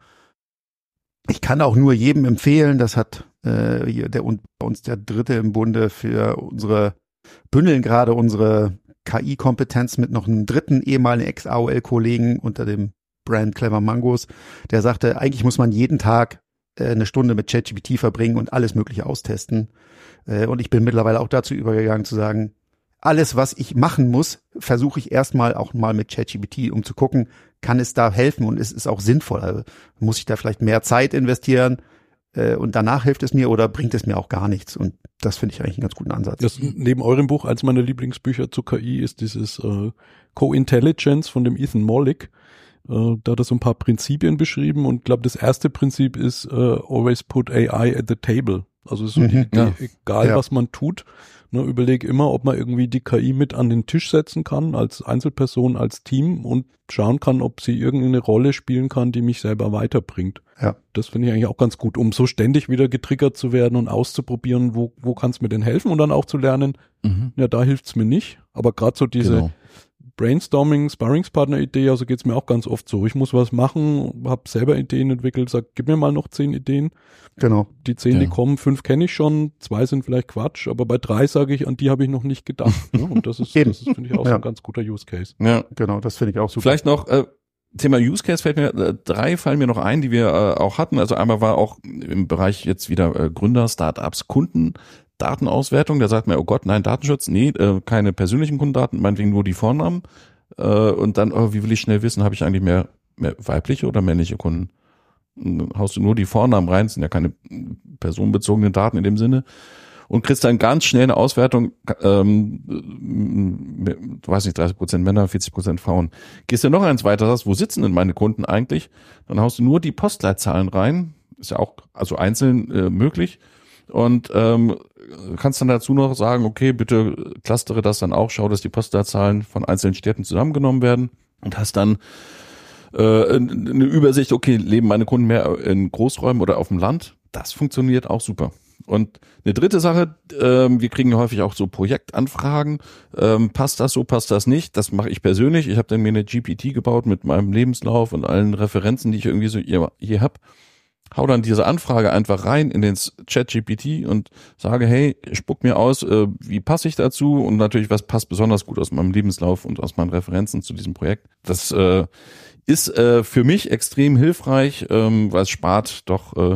Ich kann auch nur jedem empfehlen, das hat hier bei uns der Dritte im Bunde für bündeln gerade unsere KI-Kompetenz mit noch einem dritten ehemaligen Ex-AOL-Kollegen unter dem Brand Clever Mangos, der sagte, eigentlich muss man jeden Tag eine Stunde mit ChatGPT verbringen und alles Mögliche austesten. Und ich bin mittlerweile auch dazu übergegangen zu sagen, alles, was ich machen muss, versuche ich erstmal auch mal mit ChatGPT, um zu gucken, kann es da helfen und ist es auch sinnvoll? Also muss ich da vielleicht mehr Zeit investieren und danach hilft es mir oder bringt es mir auch gar nichts? Und das finde ich eigentlich einen ganz guten Ansatz. Das, neben eurem Buch, eins meiner Lieblingsbücher zu KI ist dieses Co-Intelligence von dem Ethan Mollick. Da hat er so ein paar Prinzipien beschrieben und ich glaube, das erste Prinzip ist always put AI at the table. Also so die Idee, egal was man tut, ne, überleg immer, ob man irgendwie die KI mit an den Tisch setzen kann, als Einzelperson, als Team und schauen kann, ob sie irgendeine Rolle spielen kann, die mich selber weiterbringt. Ja. Das finde ich eigentlich auch ganz gut, um so ständig wieder getriggert zu werden und auszuprobieren, wo kann es mir denn helfen und dann auch zu lernen, ja, da hilft's mir nicht. Aber gerade so diese Brainstorming, Sparringspartner-Idee, also geht's mir auch ganz oft so. Ich muss was machen, habe selber Ideen entwickelt, sag, gib mir mal noch 10 Ideen. Genau. Die 10, die kommen, 5 kenne ich schon, 2 sind vielleicht Quatsch, aber bei 3 sage ich, an die habe ich noch nicht gedacht. Ne? Und das ist finde ich, auch so ein ganz guter Use Case. Ja, genau, das finde ich auch super. Vielleicht noch Thema Use Case fällt mir, 3 fallen mir noch ein, die wir auch hatten. Also einmal war auch im Bereich jetzt wieder Gründer, Startups, Kunden, Datenauswertung, da sagt man, oh Gott, nein, Datenschutz, nee, keine persönlichen Kundendaten, meinetwegen nur die Vornamen. Und dann, wie will ich schnell wissen, habe ich eigentlich mehr weibliche oder männliche Kunden? Haust du nur die Vornamen rein, sind ja keine personenbezogenen Daten in dem Sinne. Und kriegst dann ganz schnell eine Auswertung, weiß nicht, 30% Männer, 40% Frauen. Gehst du noch eins weiter, sagst, wo sitzen denn meine Kunden eigentlich? Dann haust du nur die Postleitzahlen rein, ist ja auch also einzeln möglich. Und kannst dann dazu noch sagen, okay, bitte clustere das dann auch, schau, dass die Postleitzahlen von einzelnen Städten zusammengenommen werden und hast dann eine Übersicht, okay, leben meine Kunden mehr in Großräumen oder auf dem Land? Das funktioniert auch super. Und eine dritte Sache, wir kriegen häufig auch so Projektanfragen. Passt das so, passt das nicht? Das mache ich persönlich. Ich habe dann mir eine GPT gebaut mit meinem Lebenslauf und allen Referenzen, die ich irgendwie so hier habe. Hau dann diese Anfrage einfach rein in den Chat-GPT und sage, hey, spuck mir aus, wie passe ich dazu? Und natürlich, was passt besonders gut aus meinem Lebenslauf und aus meinen Referenzen zu diesem Projekt. Das ist für mich extrem hilfreich, weil es spart doch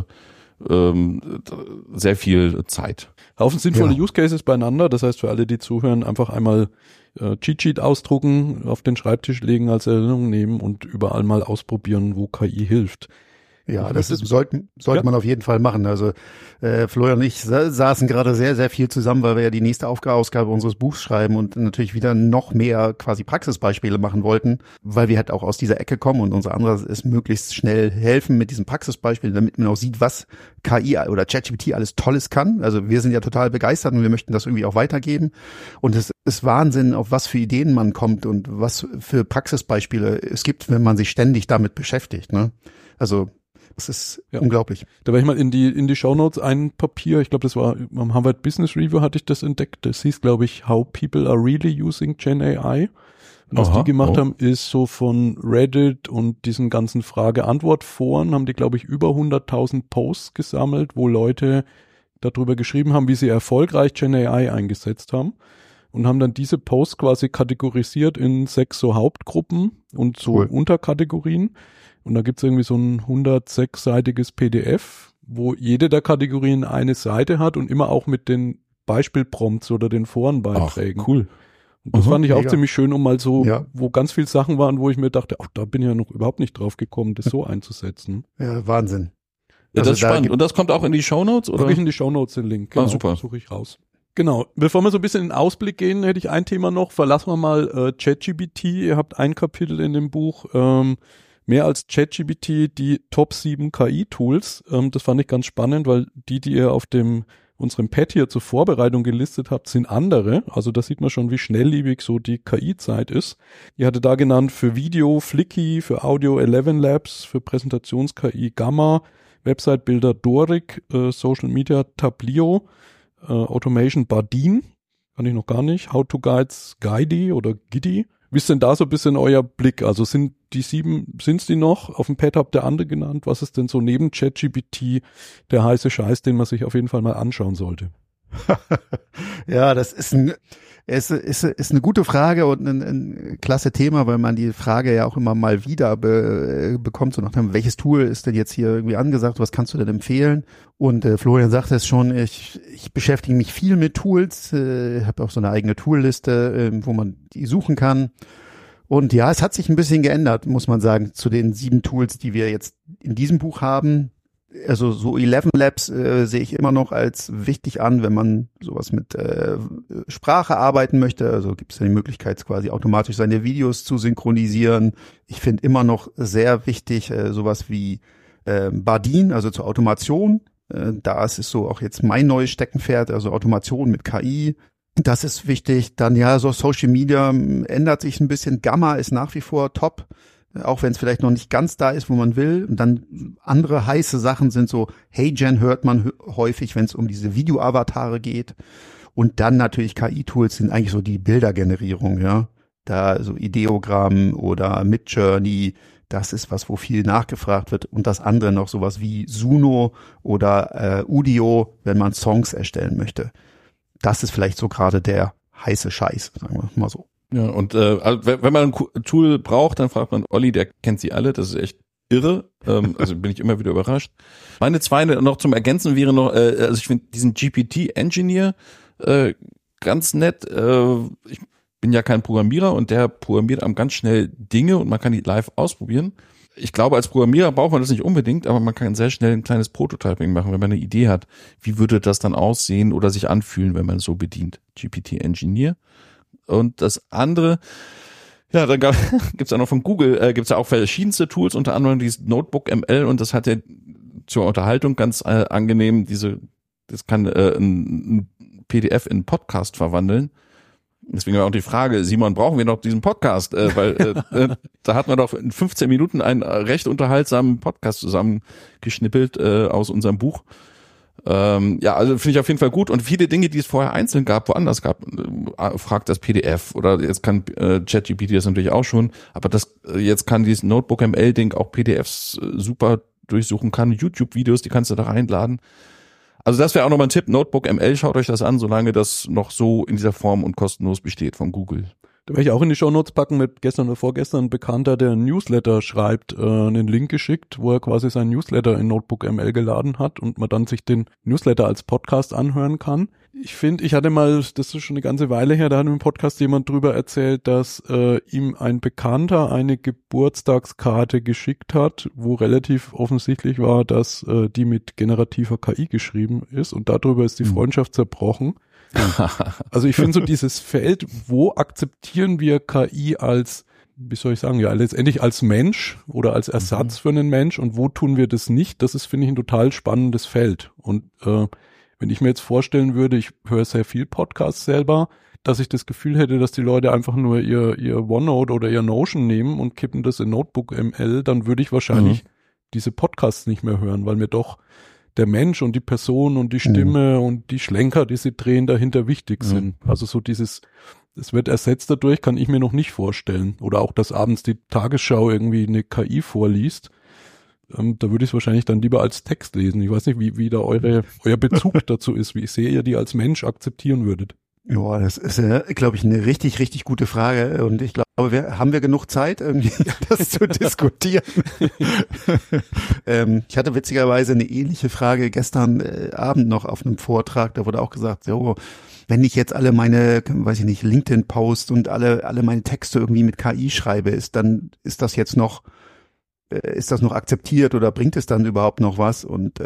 sehr viel Zeit. Haufen sinnvolle Use Cases beieinander. Das heißt, für alle, die zuhören, einfach einmal Cheat Sheet ausdrucken, auf den Schreibtisch legen, als Erinnerung nehmen und überall mal ausprobieren, wo KI hilft. Ja, das sollte man auf jeden Fall machen. Also Florian und ich saßen gerade sehr, sehr viel zusammen, weil wir ja die nächste Ausgabe unseres Buchs schreiben und natürlich wieder noch mehr quasi Praxisbeispiele machen wollten, weil wir halt auch aus dieser Ecke kommen und unser anderes ist möglichst schnell helfen mit diesen Praxisbeispielen, damit man auch sieht, was KI oder ChatGPT alles Tolles kann. Also wir sind ja total begeistert und wir möchten das irgendwie auch weitergeben. Und es ist Wahnsinn, auf was für Ideen man kommt und was für Praxisbeispiele es gibt, wenn man sich ständig damit beschäftigt, ne? Also das ist unglaublich. Da werde ich mal in die Shownotes ein Papier, ich glaube, das war am Harvard Business Review hatte ich das entdeckt. Das hieß, glaube ich, How People Are Really Using Gen AI. Und was die gemacht haben, ist so von Reddit und diesen ganzen Frage-Antwort-Foren haben die, glaube ich, über 100.000 Posts gesammelt, wo Leute darüber geschrieben haben, wie sie erfolgreich Gen AI eingesetzt haben. Und haben dann diese Posts quasi kategorisiert in 6 so Hauptgruppen und so Unterkategorien. Und da gibt's irgendwie so ein 106-seitiges PDF, wo jede der Kategorien eine Seite hat und immer auch mit den Beispielprompts oder den Forenbeiträgen. Ach, cool. Und das fand ich auch ziemlich schön, um mal so, wo ganz viel Sachen waren, wo ich mir dachte, ach, da bin ich ja noch überhaupt nicht drauf gekommen, das so einzusetzen. Ja, Wahnsinn. Ja, das ist spannend. Und das kommt auch in die Shownotes, oder? Packe ich in die Shownotes den Link. Genau, super. Suche ich raus. Genau. Bevor wir so ein bisschen in den Ausblick gehen, hätte ich ein Thema noch. Verlassen wir mal ChatGPT. Ihr habt ein Kapitel in dem Buch, mehr als ChatGPT, die Top 7 KI-Tools. Das fand ich ganz spannend, weil die ihr auf unserem Pad hier zur Vorbereitung gelistet habt, sind andere. Also da sieht man schon, wie schnelllebig so die KI-Zeit ist. Ihr hattet da genannt für Video Flicky, für Audio 11 Labs, für Präsentations-KI Gamma, Website-Bilder Doric, Social Media Tablio, Automation Bardeen, kann ich noch gar nicht, How to Guides Guidi oder Gidi. Wie ist denn da so ein bisschen euer Blick? Also sind die 7, sind's die noch? Auf dem Pad habt ihr andere genannt. Was ist denn so neben ChatGPT der heiße Scheiß, den man sich auf jeden Fall mal anschauen sollte? Ja, das ist eine gute Frage und ein klasse Thema, weil man die Frage ja auch immer mal wieder bekommt, so nach dem, welches Tool ist denn jetzt hier irgendwie angesagt, was kannst du denn empfehlen? Und Florian sagte es schon, ich beschäftige mich viel mit Tools, habe auch so eine eigene Toolliste, wo man die suchen kann. Und ja, es hat sich ein bisschen geändert, muss man sagen, zu den 7 Tools, die wir jetzt in diesem Buch haben. Also so 11 Labs sehe ich immer noch als wichtig an, wenn man sowas mit Sprache arbeiten möchte. Also gibt es ja die Möglichkeit, quasi automatisch seine Videos zu synchronisieren. Ich finde immer noch sehr wichtig sowas wie Bardeen, also zur Automation. Da ist es so auch jetzt mein neues Steckenpferd, also Automation mit KI. Das ist wichtig. Dann ja, so Social Media ändert sich ein bisschen. Gamma ist nach wie vor top. Auch wenn es vielleicht noch nicht ganz da ist, wo man will. Und dann andere heiße Sachen sind so, HeyGen hört man häufig, wenn es um diese Video-Avatare geht. Und dann natürlich KI-Tools sind eigentlich so die Bildergenerierung, ja. Da so Ideogramm oder Midjourney, das ist was, wo viel nachgefragt wird. Und das andere noch sowas wie Suno oder Udio, wenn man Songs erstellen möchte. Das ist vielleicht so gerade der heiße Scheiß, sagen wir mal so. Ja, und wenn man ein Tool braucht, dann fragt man Olli, der kennt sie alle, das ist echt irre, also bin ich immer wieder überrascht. Meine 2 noch zum Ergänzen wäre noch, also ich finde diesen GPT-Engineer ganz nett, ich bin ja kein Programmierer und der programmiert einem ganz schnell Dinge und man kann die live ausprobieren. Ich glaube, als Programmierer braucht man das nicht unbedingt, aber man kann sehr schnell ein kleines Prototyping machen, wenn man eine Idee hat, wie würde das dann aussehen oder sich anfühlen, wenn man es so bedient. GPT-Engineer. Und das andere, ja, dann gibt's ja noch von Google, gibt's ja auch verschiedenste Tools, unter anderem dieses Notebook ML und das hat ja zur Unterhaltung ganz angenehm, das kann ein PDF in Podcast verwandeln. Deswegen war auch die Frage, Simon, brauchen wir noch diesen Podcast? Weil da hat man doch in 15 Minuten einen recht unterhaltsamen Podcast zusammengeschnippelt aus unserem Buch. Also finde ich auf jeden Fall gut. Und viele Dinge, die es vorher einzeln gab, woanders gab, fragt das PDF oder jetzt kann ChatGPT das natürlich auch schon, aber jetzt kann dieses Notebook-ML-Ding auch PDFs super durchsuchen, kann YouTube-Videos, die kannst du da reinladen. Also das wäre auch nochmal ein Tipp, Notebook.ml, schaut euch das an, solange das noch so in dieser Form und kostenlos besteht von Google. Da werde ich auch in die Shownotes packen, mit gestern oder vorgestern ein Bekannter, der ein Newsletter schreibt, einen Link geschickt, wo er quasi seinen Newsletter in Notebook.ml geladen hat und man dann sich den Newsletter als Podcast anhören kann. Ich finde, ich hatte mal, das ist schon eine ganze Weile her, da hat im Podcast jemand drüber erzählt, dass ihm ein Bekannter eine Geburtstagskarte geschickt hat, wo relativ offensichtlich war, dass die mit generativer KI geschrieben ist und darüber ist die Freundschaft zerbrochen. Also ich finde so dieses Feld, wo akzeptieren wir KI als, wie soll ich sagen, ja letztendlich als Mensch oder als Ersatz für einen Mensch und wo tun wir das nicht, das ist, finde ich, ein total spannendes Feld. Und wenn ich mir jetzt vorstellen würde, ich höre sehr viel Podcasts selber, dass ich das Gefühl hätte, dass die Leute einfach nur ihr OneNote oder ihr Notion nehmen und kippen das in Notebook.ml, dann würde ich wahrscheinlich diese Podcasts nicht mehr hören, weil mir doch der Mensch und die Person und die Stimme und die Schlenker, die sie drehen, dahinter wichtig sind. Also so dieses, es wird ersetzt dadurch, kann ich mir noch nicht vorstellen. Oder auch, dass abends die Tagesschau irgendwie eine KI vorliest. Da würde ich es wahrscheinlich dann lieber als Text lesen. Ich weiß nicht, wie da euer Bezug dazu ist, wie sehr ihr die als Mensch akzeptieren würdet. Ja, das ist, glaube ich, eine richtig, richtig gute Frage. Und ich glaube, haben wir genug Zeit, irgendwie das zu diskutieren? Ich hatte witzigerweise eine ähnliche Frage gestern Abend noch auf einem Vortrag. Da wurde auch gesagt, so, wenn ich jetzt alle meine, weiß ich nicht, LinkedIn-Posts und alle meine Texte irgendwie mit KI schreibe, ist das noch akzeptiert oder bringt es dann überhaupt noch was? Und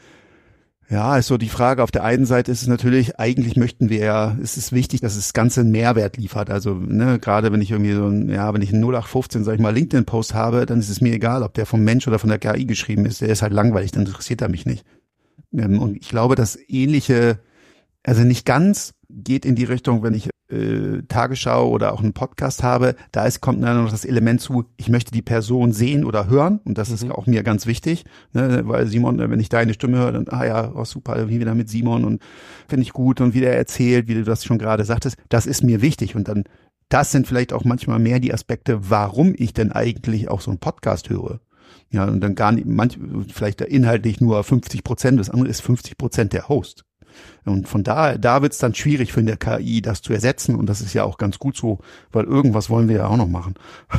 ja, ist so die Frage. Auf der einen Seite ist es natürlich, eigentlich möchten wir ja, es ist wichtig, dass es das Ganze einen Mehrwert liefert. Also, gerade wenn ich irgendwie wenn ich einen 0815, sag ich mal, LinkedIn-Post habe, dann ist es mir egal, ob der vom Mensch oder von der KI geschrieben ist. Der ist halt langweilig, dann interessiert er mich nicht. Und ich glaube, das Ähnliche, also nicht ganz, geht in die Richtung, wenn ich Tagesschau oder auch einen Podcast habe, kommt dann noch das Element zu, ich möchte die Person sehen oder hören und das ist auch mir ganz wichtig, weil Simon, wenn ich deine Stimme höre, dann, super, wie wieder mit Simon und finde ich gut und wie der erzählt, wie du das schon gerade sagtest, das ist mir wichtig und dann, das sind vielleicht auch manchmal mehr die Aspekte, warum ich denn eigentlich auch so einen Podcast höre. Ja, und dann gar nicht, vielleicht inhaltlich nur 50%, das andere ist 50% der Host. Und von da wird's dann schwierig für eine KI, das zu ersetzen. Und das ist ja auch ganz gut so, weil irgendwas wollen wir ja auch noch machen.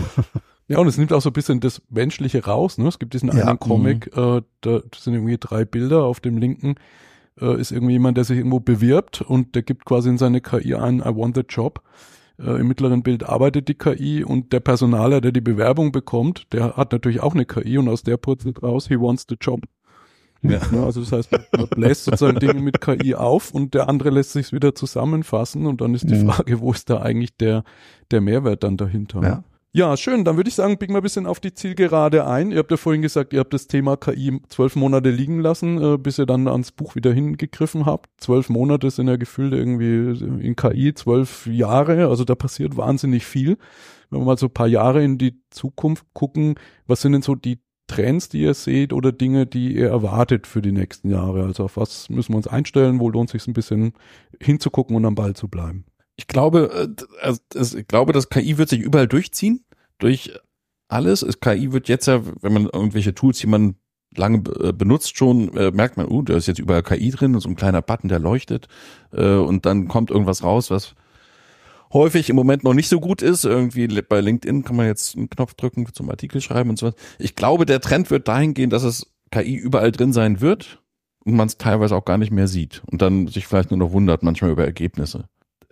Ja, und es nimmt auch so ein bisschen das Menschliche raus. Ne? Es gibt diesen einen Comic, da sind irgendwie 3 Bilder. Auf dem linken ist irgendwie jemand, der sich irgendwo bewirbt und der gibt quasi in seine KI ein I want the job. Im mittleren Bild arbeitet die KI und der Personaler, der die Bewerbung bekommt, der hat natürlich auch eine KI und aus der purzelt raus, he wants the job. Ja. Also das heißt, man bläst sozusagen Dinge mit KI auf und der andere lässt sich wieder zusammenfassen und dann ist die Frage, wo ist da eigentlich der Mehrwert dann dahinter? Ja, schön. Dann würde ich sagen, biegen wir ein bisschen auf die Zielgerade ein. Ihr habt ja vorhin gesagt, ihr habt das Thema KI 12 Monate liegen lassen, bis ihr dann ans Buch wieder hingegriffen habt. 12 Monate sind ja gefühlt irgendwie in KI 12 Jahre. Also da passiert wahnsinnig viel. Wenn wir mal so ein paar Jahre in die Zukunft gucken, was sind denn so die Trends, die ihr seht oder Dinge, die ihr erwartet für die nächsten Jahre? Also auf was müssen wir uns einstellen? Wo lohnt es sich ein bisschen hinzugucken und am Ball zu bleiben? Ich glaube, dass KI wird sich überall durchziehen, durch alles. KI wird jetzt ja, wenn man irgendwelche Tools, die man lange benutzt schon, merkt man, da ist jetzt überall KI drin und so ein kleiner Button, der leuchtet und dann kommt irgendwas raus, was häufig im Moment noch nicht so gut ist. Irgendwie bei LinkedIn kann man jetzt einen Knopf drücken zum Artikel schreiben und so was. Ich glaube, der Trend wird dahin gehen, dass es KI überall drin sein wird und man es teilweise auch gar nicht mehr sieht und dann sich vielleicht nur noch wundert manchmal über Ergebnisse.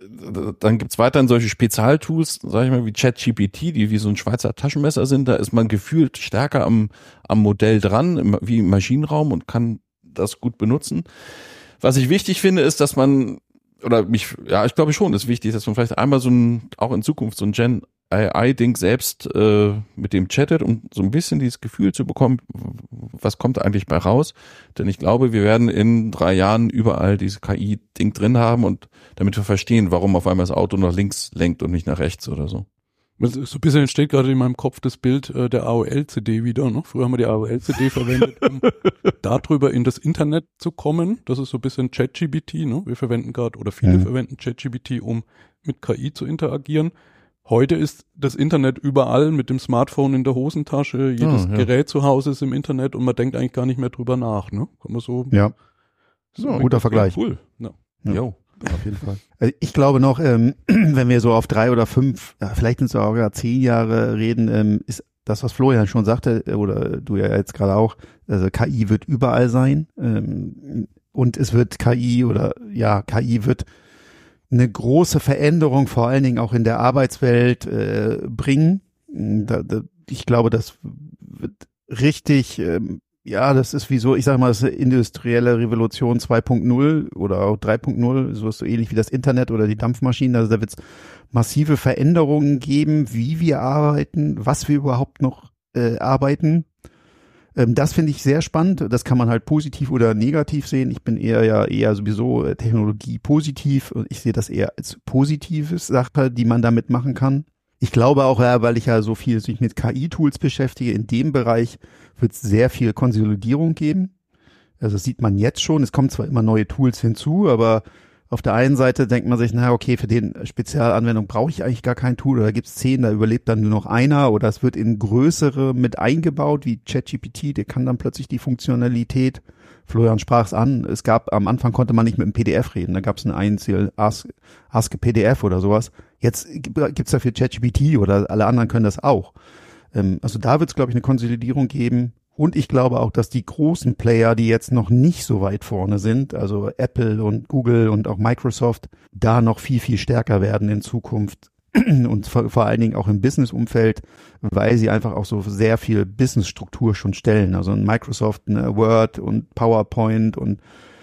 Dann gibt's weiterhin solche Spezialtools, sag ich mal, wie ChatGPT, die wie so ein Schweizer Taschenmesser sind. Da ist man gefühlt stärker am Modell dran, wie im Maschinenraum und kann das gut benutzen. Was ich wichtig finde, ist, dass man ich glaube schon, ist wichtig, dass man vielleicht einmal auch in Zukunft so ein Gen-AI-Ding selbst mit dem chattet, um so ein bisschen dieses Gefühl zu bekommen, was kommt eigentlich bei raus. Denn ich glaube, wir werden in 3 Jahren überall dieses KI-Ding drin haben und damit wir verstehen, warum auf einmal das Auto nach links lenkt und nicht nach rechts oder so. So ein bisschen entsteht gerade in meinem Kopf das Bild der AOL-CD wieder. Ne? Früher haben wir die AOL-CD verwendet, um darüber in das Internet zu kommen. Das ist so ein bisschen ChatGPT. Ne? Wir verwenden gerade, oder viele verwenden ChatGPT, um mit KI zu interagieren. Heute ist das Internet überall mit dem Smartphone in der Hosentasche. Jedes Gerät zu Hause ist im Internet und man denkt eigentlich gar nicht mehr drüber nach. Ne? Kann man so. Ja. So guter Vergleich. Cool. Ja. Jo. Auf jeden Fall. Ich glaube noch, wenn wir so auf 3 oder 5, vielleicht sind es sogar 10 Jahre reden, ist das, was Florian schon sagte, oder du ja jetzt gerade auch, also KI wird überall sein, und es wird KI wird eine große Veränderung vor allen Dingen auch in der Arbeitswelt bringen. Ich glaube, das wird richtig, das ist wie so, ich sag mal, das ist eine industrielle Revolution 2.0 oder auch 3.0, so ist so ähnlich wie das Internet oder die Dampfmaschinen. Also da wird es massive Veränderungen geben, wie wir arbeiten, was wir überhaupt noch arbeiten. Das finde ich sehr spannend. Das kann man halt positiv oder negativ sehen. Ich bin eher sowieso Technologie positiv und ich sehe das eher als positive Sache, die man damit machen kann. Ich glaube auch, weil ich ja so viel sich mit KI-Tools beschäftige, in dem Bereich wird es sehr viel Konsolidierung geben. Also das sieht man jetzt schon. Es kommen zwar immer neue Tools hinzu, aber auf der einen Seite denkt man sich, okay, für den Spezialanwendung brauche ich eigentlich gar kein Tool, oder gibt es 10, da überlebt dann nur noch einer, oder es wird in größere mit eingebaut, wie ChatGPT, der kann dann plötzlich die Funktionalität. Florian sprach es an, am Anfang konnte man nicht mit einem PDF reden, da gab es ein Einzel Ask a PDF oder sowas. Jetzt gibt's dafür ChatGPT oder alle anderen können das auch. Also da wird es, glaube ich, eine Konsolidierung geben. Und ich glaube auch, dass die großen Player, die jetzt noch nicht so weit vorne sind, also Apple und Google und auch Microsoft, da noch viel, viel stärker werden in Zukunft. Und vor allen Dingen auch im Business-Umfeld, weil sie einfach auch so sehr viel Business-Struktur schon stellen. Also in Microsoft, Word und PowerPoint und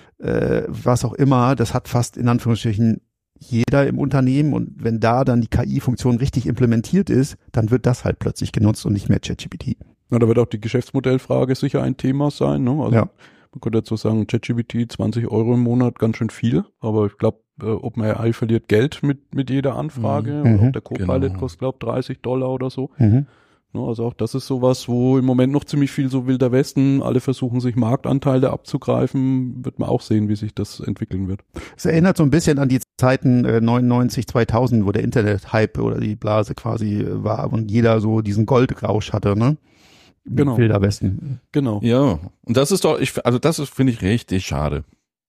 was auch immer, das hat fast in Anführungsstrichen jeder im Unternehmen, und wenn da dann die KI-Funktion richtig implementiert ist, dann wird das halt plötzlich genutzt und nicht mehr ChatGPT. Na, da wird auch die Geschäftsmodellfrage sicher ein Thema sein. Ne? Also man könnte dazu sagen, ChatGPT 20 € im Monat, ganz schön viel, aber ich glaube, OpenAI verliert Geld mit jeder Anfrage. Und auch der Copilot kostet, glaube ich, $30 oder so. Also auch das ist sowas, wo im Moment noch ziemlich viel so Wilder Westen, alle versuchen sich Marktanteile abzugreifen, wird man auch sehen, wie sich das entwickeln wird. Es erinnert so ein bisschen an die Zeiten 99, 2000, wo der Internet-Hype oder die Blase quasi war und jeder so diesen Goldrausch hatte, ne? Genau. Wilder Westen. Genau. Ja, und das ist doch, finde ich richtig schade.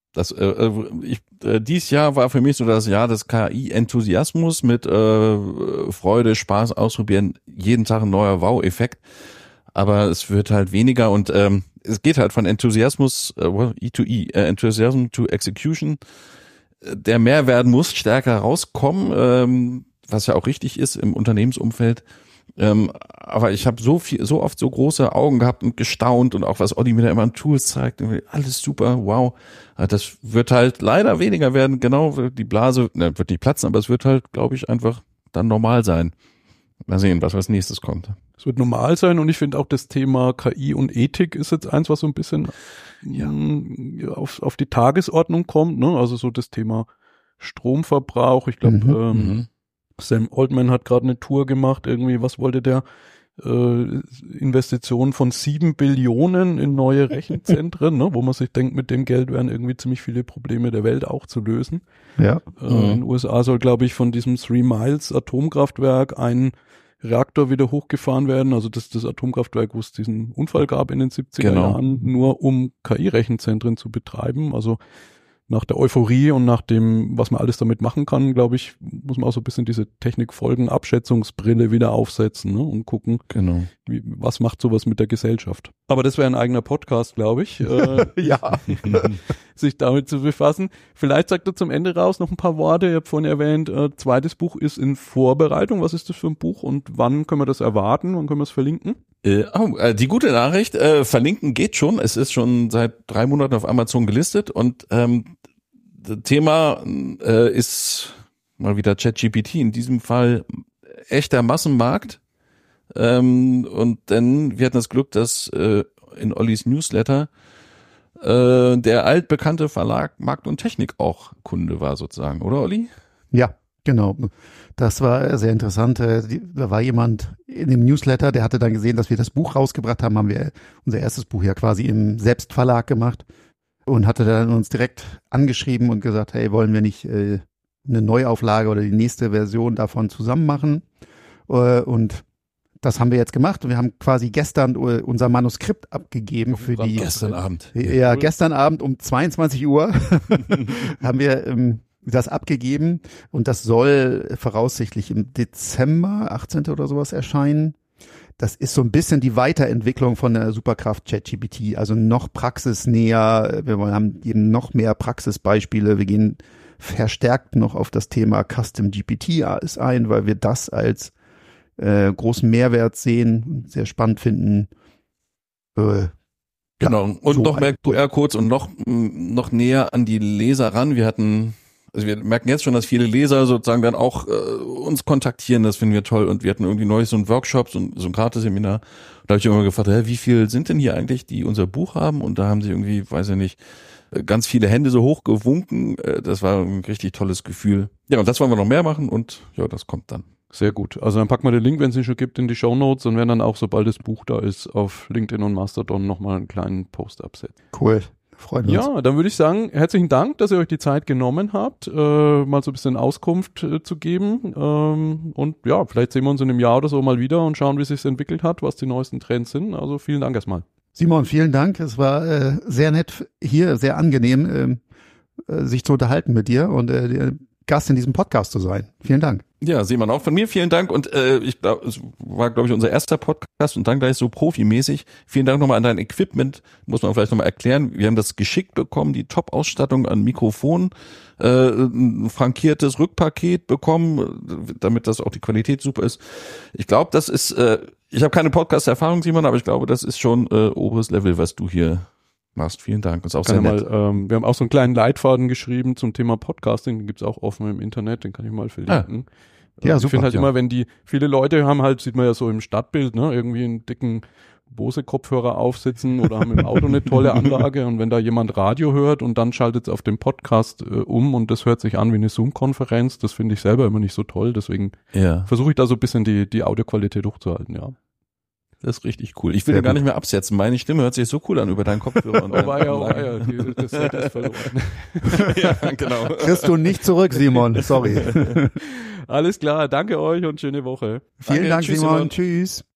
Dies Jahr war für mich so das Jahr des KI-Enthusiasmus mit Freude, Spaß, Ausprobieren, jeden Tag ein neuer Wow-Effekt. Aber es wird halt weniger und es geht halt von Enthusiasmus, Enthusiasm to Execution. Der Mehrwert muss stärker rauskommen, was ja auch richtig ist im Unternehmensumfeld. Aber ich habe so oft so große Augen gehabt und gestaunt und auch was Olli mir da immer an Tools zeigt, alles super, wow. Das wird halt leider weniger werden, genau, die Blase wird nicht platzen, aber es wird halt, glaube ich, einfach dann normal sein. Mal sehen, was als nächstes kommt. Es wird normal sein, und ich finde auch das Thema KI und Ethik ist jetzt eins, was so ein bisschen auf die Tagesordnung kommt, ne? Also so das Thema Stromverbrauch, ich glaube, Sam Altman hat gerade eine Tour gemacht, irgendwie, was wollte der? Investitionen von 7 Billionen in neue Rechenzentren, ne? Wo man sich denkt, mit dem Geld wären irgendwie ziemlich viele Probleme der Welt auch zu lösen. Ja. In den USA soll, glaube ich, von diesem 3 Miles Atomkraftwerk ein Reaktor wieder hochgefahren werden, also das Atomkraftwerk, wo es diesen Unfall gab in den 70er Jahren, nur um KI-Rechenzentren zu betreiben. Also nach der Euphorie und nach dem, was man alles damit machen kann, glaube ich, muss man auch so ein bisschen diese Technikfolgen-Abschätzungsbrille wieder aufsetzen, ne, und gucken, was macht sowas mit der Gesellschaft. Aber das wäre ein eigener Podcast, glaube ich, sich damit zu befassen. Vielleicht sagt er zum Ende raus noch ein paar Worte. Ihr habt vorhin erwähnt, zweites Buch ist in Vorbereitung. Was ist das für ein Buch und wann können wir das erwarten? Wann können wir es verlinken? Die gute Nachricht, verlinken geht schon. Es ist schon seit 3 Monaten auf Amazon gelistet und das Thema ist mal wieder ChatGPT, in diesem Fall echter Massenmarkt. Und dann, wir hatten das Glück, dass in Ollis Newsletter der altbekannte Verlag Markt und Technik auch Kunde war sozusagen, oder Olli? Ja, Genau, das war sehr interessant. Da war jemand in dem Newsletter, der hatte dann gesehen, dass wir das Buch rausgebracht haben wir unser erstes Buch ja quasi im Selbstverlag gemacht und hatte dann uns direkt angeschrieben und gesagt, hey, wollen wir nicht eine Neuauflage oder die nächste Version davon zusammen machen? Und das haben wir jetzt gemacht und wir haben quasi gestern unser Manuskript abgegeben für die. Gestern Abend. Ja, gestern Abend um 22 Uhr haben wir das abgegeben und das soll voraussichtlich im Dezember, 18. oder sowas erscheinen. Das ist so ein bisschen die Weiterentwicklung von der Superkraft ChatGPT, also noch praxisnäher. Wir haben eben noch mehr Praxisbeispiele. Wir gehen verstärkt noch auf das Thema Custom GPT ein, weil wir das als großen Mehrwert sehen, sehr spannend finden. Genau, und so noch mehr QR-Codes und noch näher an die Leser ran. Also wir merken jetzt schon, dass viele Leser sozusagen dann auch uns kontaktieren, das finden wir toll. Und wir hatten irgendwie neulich so einen Workshop, so ein Gratis-Seminar. Da habe ich immer gefragt, wie viel sind denn hier eigentlich, die unser Buch haben? Und da haben sie irgendwie, weiß ich nicht, ganz viele Hände so hochgewunken. Das war ein richtig tolles Gefühl. Ja, und das wollen wir noch mehr machen und ja, das kommt dann. Sehr gut. Also dann packen wir den Link, wenn es ihn schon gibt, in die Shownotes und werden dann auch, sobald das Buch da ist, auf LinkedIn und Mastodon nochmal einen kleinen Post absetzen. Cool. Freuen wir uns. Ja, dann würde ich sagen, herzlichen Dank, dass ihr euch die Zeit genommen habt, mal so ein bisschen Auskunft zu geben. Und ja, vielleicht sehen wir uns in einem Jahr oder so mal wieder und schauen, wie es sich entwickelt hat, was die neuesten Trends sind. Also vielen Dank erstmal. Simon, vielen Dank. Es war sehr nett hier, sehr angenehm, sich zu unterhalten mit dir und Gast in diesem Podcast zu sein. Vielen Dank. Ja, Simon, auch von mir vielen Dank und ich glaube, es war, glaube ich, unser erster Podcast und dann gleich so profimäßig. Vielen Dank nochmal an dein Equipment, muss man vielleicht nochmal erklären. Wir haben das geschickt bekommen, die Top-Ausstattung an Mikrofonen, ein frankiertes Rückpaket bekommen, damit das auch die Qualität super ist. Ich glaube, das ist, ich habe keine Podcast-Erfahrung, Simon, aber ich glaube, das ist schon oberes Level, was du hier machst. Vielen Dank. Ist auch sehr nett. Wir haben auch so einen kleinen Leitfaden geschrieben zum Thema Podcasting, den gibt's auch offen im Internet, den kann ich mal verlinken. Ja, super. Ich finde halt immer, wenn viele Leute haben halt, sieht man ja so im Stadtbild, ne, irgendwie einen dicken Bose-Kopfhörer aufsitzen oder haben im Auto eine tolle Anlage und wenn da jemand Radio hört und dann schaltet es auf den Podcast und das hört sich an wie eine Zoom-Konferenz, das finde ich selber immer nicht so toll, deswegen versuche ich da so ein bisschen die Audioqualität hochzuhalten, ja. Das ist richtig cool. Ich will den gar nicht mehr absetzen. Meine Stimme hört sich so cool an über deinen Kopfhörer. Und das Set ist verloren. Ja, genau. Kriegst du nicht zurück, Simon. Sorry. Alles klar. Danke euch und schöne Woche. Vielen Dank, Simon. Tschüss.